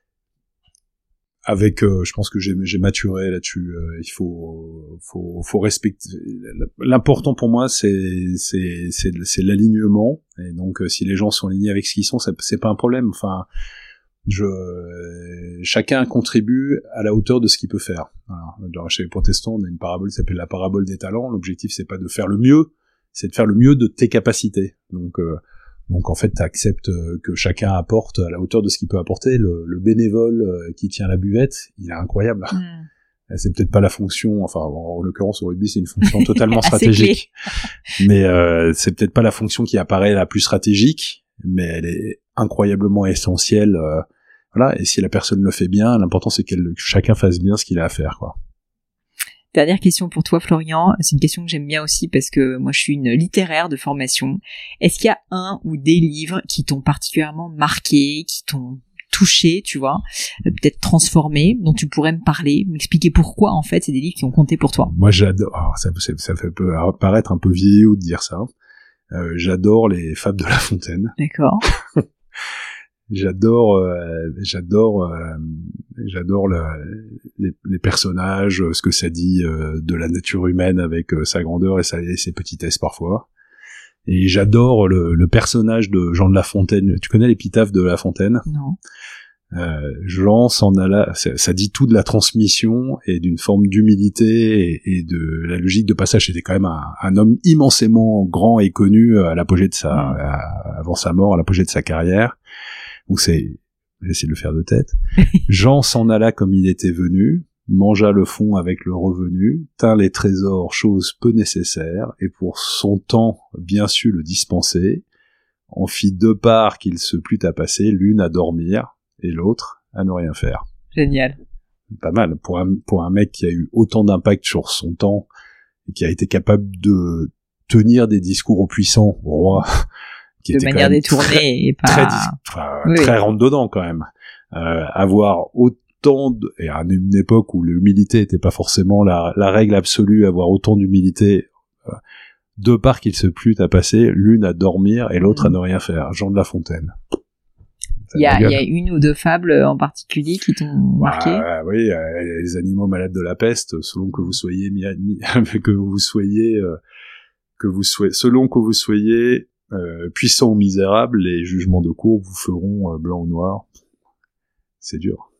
pense que j'ai maturé là-dessus. Il faut respecter. L'important pour moi, c'est l'alignement. Et donc, si les gens sont alignés avec ce qu'ils sont, c'est pas un problème. Enfin, chacun contribue à la hauteur de ce qu'il peut faire. Voilà. Chez les protestants, on a une parabole qui s'appelle la parabole des talents. L'objectif, c'est pas de faire le mieux, c'est de faire le mieux de tes capacités. Donc en fait, t'acceptes que chacun apporte à la hauteur de ce qu'il peut apporter. Le bénévole qui tient la buvette, il est incroyable. C'est peut-être pas la fonction, enfin en l'occurrence au rugby, c'est une fonction totalement stratégique. Mais c'est peut-être pas la fonction qui apparaît la plus stratégique, mais elle est incroyablement essentielle. Voilà. Et si la personne le fait bien, l'important c'est que chacun fasse bien ce qu'il a à faire, quoi. Dernière question pour toi, Florian. C'est une question que j'aime bien aussi parce que moi, je suis une littéraire de formation. Est-ce qu'il y a un ou des livres qui t'ont particulièrement marqué, qui t'ont touché, tu vois, peut-être transformé, dont tu pourrais me parler, m'expliquer pourquoi, en fait, c'est des livres qui ont compté pour toi? Moi, j'adore. Ça fait paraître un peu vieillot de dire ça. J'adore les Fables de La Fontaine. D'accord. J'adore les personnages, ce que ça dit de la nature humaine avec sa grandeur et ses petitesses parfois. Et j'adore le personnage de Jean de La Fontaine. Tu connais l'épitaphe de La Fontaine? Non. Jean s'en alla, ça dit tout de la transmission et d'une forme d'humilité et de la logique de passage. C'était quand même un homme immensément grand et connu à l'apogée de avant sa mort, à l'apogée de sa carrière. Donc j'essaie de le faire de tête. Jean s'en alla comme il était venu, mangea le fond avec le revenu, tint les trésors, chose peu nécessaire, et pour son temps bien su le dispenser, en fit deux parts qu'il se plut à passer, l'une à dormir, et l'autre à ne rien faire. Génial. Pas mal. Pour un mec qui a eu autant d'impact sur son temps, et qui a été capable de tenir des discours aux puissants, au roi, qui de manière détournée et pas très rentre dedans quand même. Avoir autant et à une époque où l'humilité était pas forcément la règle absolue, avoir autant d'humilité, deux parts qu'il se plut à passer, l'une à dormir et l'autre à ne rien faire. Jean de La Fontaine. Il y a une ou deux fables en particulier qui t'ont marqué? Oui, les animaux malades de la peste, selon que vous soyez selon que vous soyez puissant ou misérable, les jugements de cour vous feront blanc ou noir. C'est dur.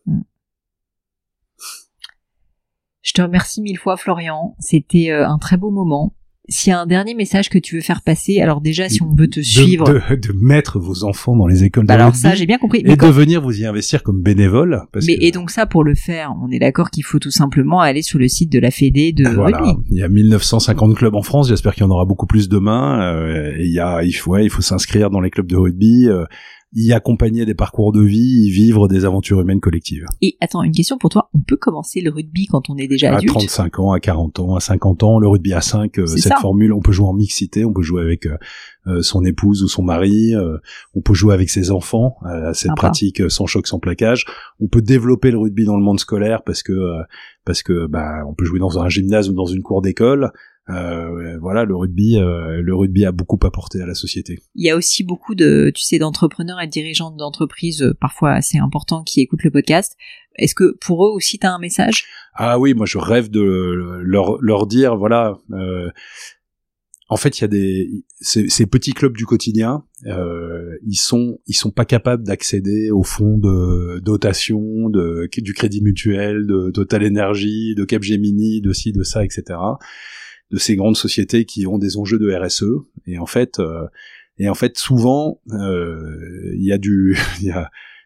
Je te remercie mille fois, Florian. C'était un très beau moment. S'il y a un dernier message que tu veux faire passer, alors déjà, si on veut te suivre... De mettre vos enfants dans les écoles de alors rugby, ça, j'ai bien compris. Et de venir vous y investir comme bénévole. Et donc ça, pour le faire, on est d'accord qu'il faut tout simplement aller sur le site de la Fédé de rugby. Il y a 1950 clubs en France, j'espère qu'il y en aura beaucoup plus demain. Il faut s'inscrire dans les clubs de rugby, y accompagner des parcours de vie, y vivre des aventures humaines collectives. Et attends, une question pour toi, on peut commencer le rugby quand on est déjà adulte? À 35 ans, à 40 ans, à 50 ans, le rugby à 5, cette formule, on peut jouer en mixité, on peut jouer avec son épouse ou son mari, on peut jouer avec ses enfants, cette pratique sans choc, sans plaquage. On peut développer le rugby dans le monde scolaire parce que on peut jouer dans un gymnase ou dans une cour d'école. Voilà, le rugby a beaucoup apporté à la société. Il y a aussi beaucoup d'entrepreneurs et de dirigeants d'entreprises, parfois assez importants, qui écoutent le podcast. Est-ce que pour eux aussi t'as un message? Ah oui, moi je rêve de leur dire, voilà, en fait il y a ces petits clubs du quotidien, ils sont pas capables d'accéder aux fonds de dotation, du Crédit Mutuel, de Total Energy, de Capgemini, de ci, de ça, etc., de ces grandes sociétés qui ont des enjeux de RSE. Et en fait souvent il y a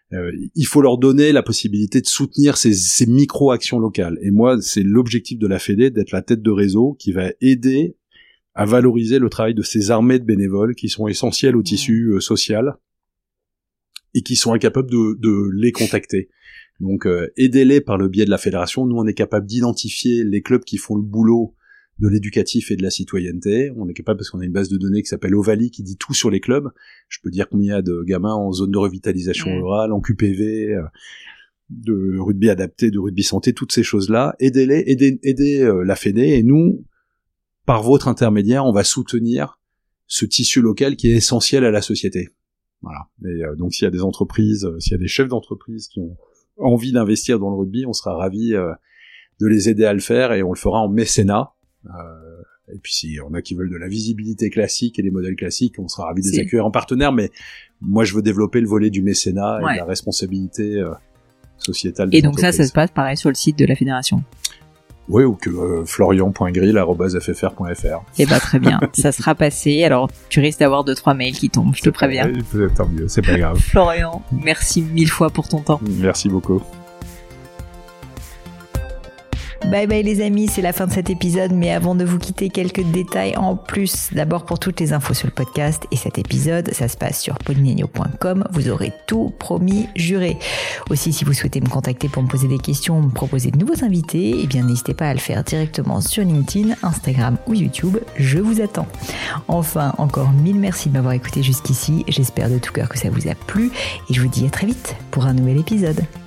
il faut leur donner la possibilité de soutenir ces micro-actions locales. Et moi, c'est l'objectif de la Fédé, d'être la tête de réseau qui va aider à valoriser le travail de ces armées de bénévoles qui sont essentiels au tissu social et qui sont incapables de les contacter. Donc, aidez-les par le biais de la fédération. Nous, on est capable d'identifier les clubs qui font le boulot de l'éducatif et de la citoyenneté. On est capable parce qu'on a une base de données qui s'appelle Ovalie qui dit tout sur les clubs. Je peux dire combien il y a de gamins en zone de revitalisation rurale, en QPV, de rugby adapté, de rugby santé, toutes ces choses-là. Aidez-les, aidez la Fédé, et nous, par votre intermédiaire, on va soutenir ce tissu local qui est essentiel à la société. Voilà. Et donc s'il y a des entreprises, s'il y a des chefs d'entreprise qui ont envie d'investir dans le rugby, on sera ravis de les aider à le faire, et on le fera en mécénat. Et puis si on a qui veulent de la visibilité classique et des modèles classiques, on sera ravis de les accueillir en partenaire, mais moi je veux développer le volet du mécénat et de la responsabilité sociétale des entreprises. Et donc ça se passe pareil sur le site de la fédération. Oui, ou que florian.grill@ffr.fr. Eh ben très bien, ça sera passé. Alors tu risques d'avoir 2-3 mails qui tombent, je te préviens. Tant mieux, c'est pas grave. Florian, merci 1000 fois pour ton temps. Merci beaucoup. Bye bye les amis, c'est la fin de cet épisode, mais avant de vous quitter, quelques détails en plus. D'abord, pour toutes les infos sur le podcast et cet épisode, ça se passe sur paulinegno.com, vous aurez tout promis, juré. Aussi, si vous souhaitez me contacter pour me poser des questions, me proposer de nouveaux invités, eh bien n'hésitez pas à le faire directement sur LinkedIn, Instagram ou YouTube, je vous attends. Enfin, encore 1000 merci de m'avoir écouté jusqu'ici, j'espère de tout cœur que ça vous a plu, et je vous dis à très vite pour un nouvel épisode.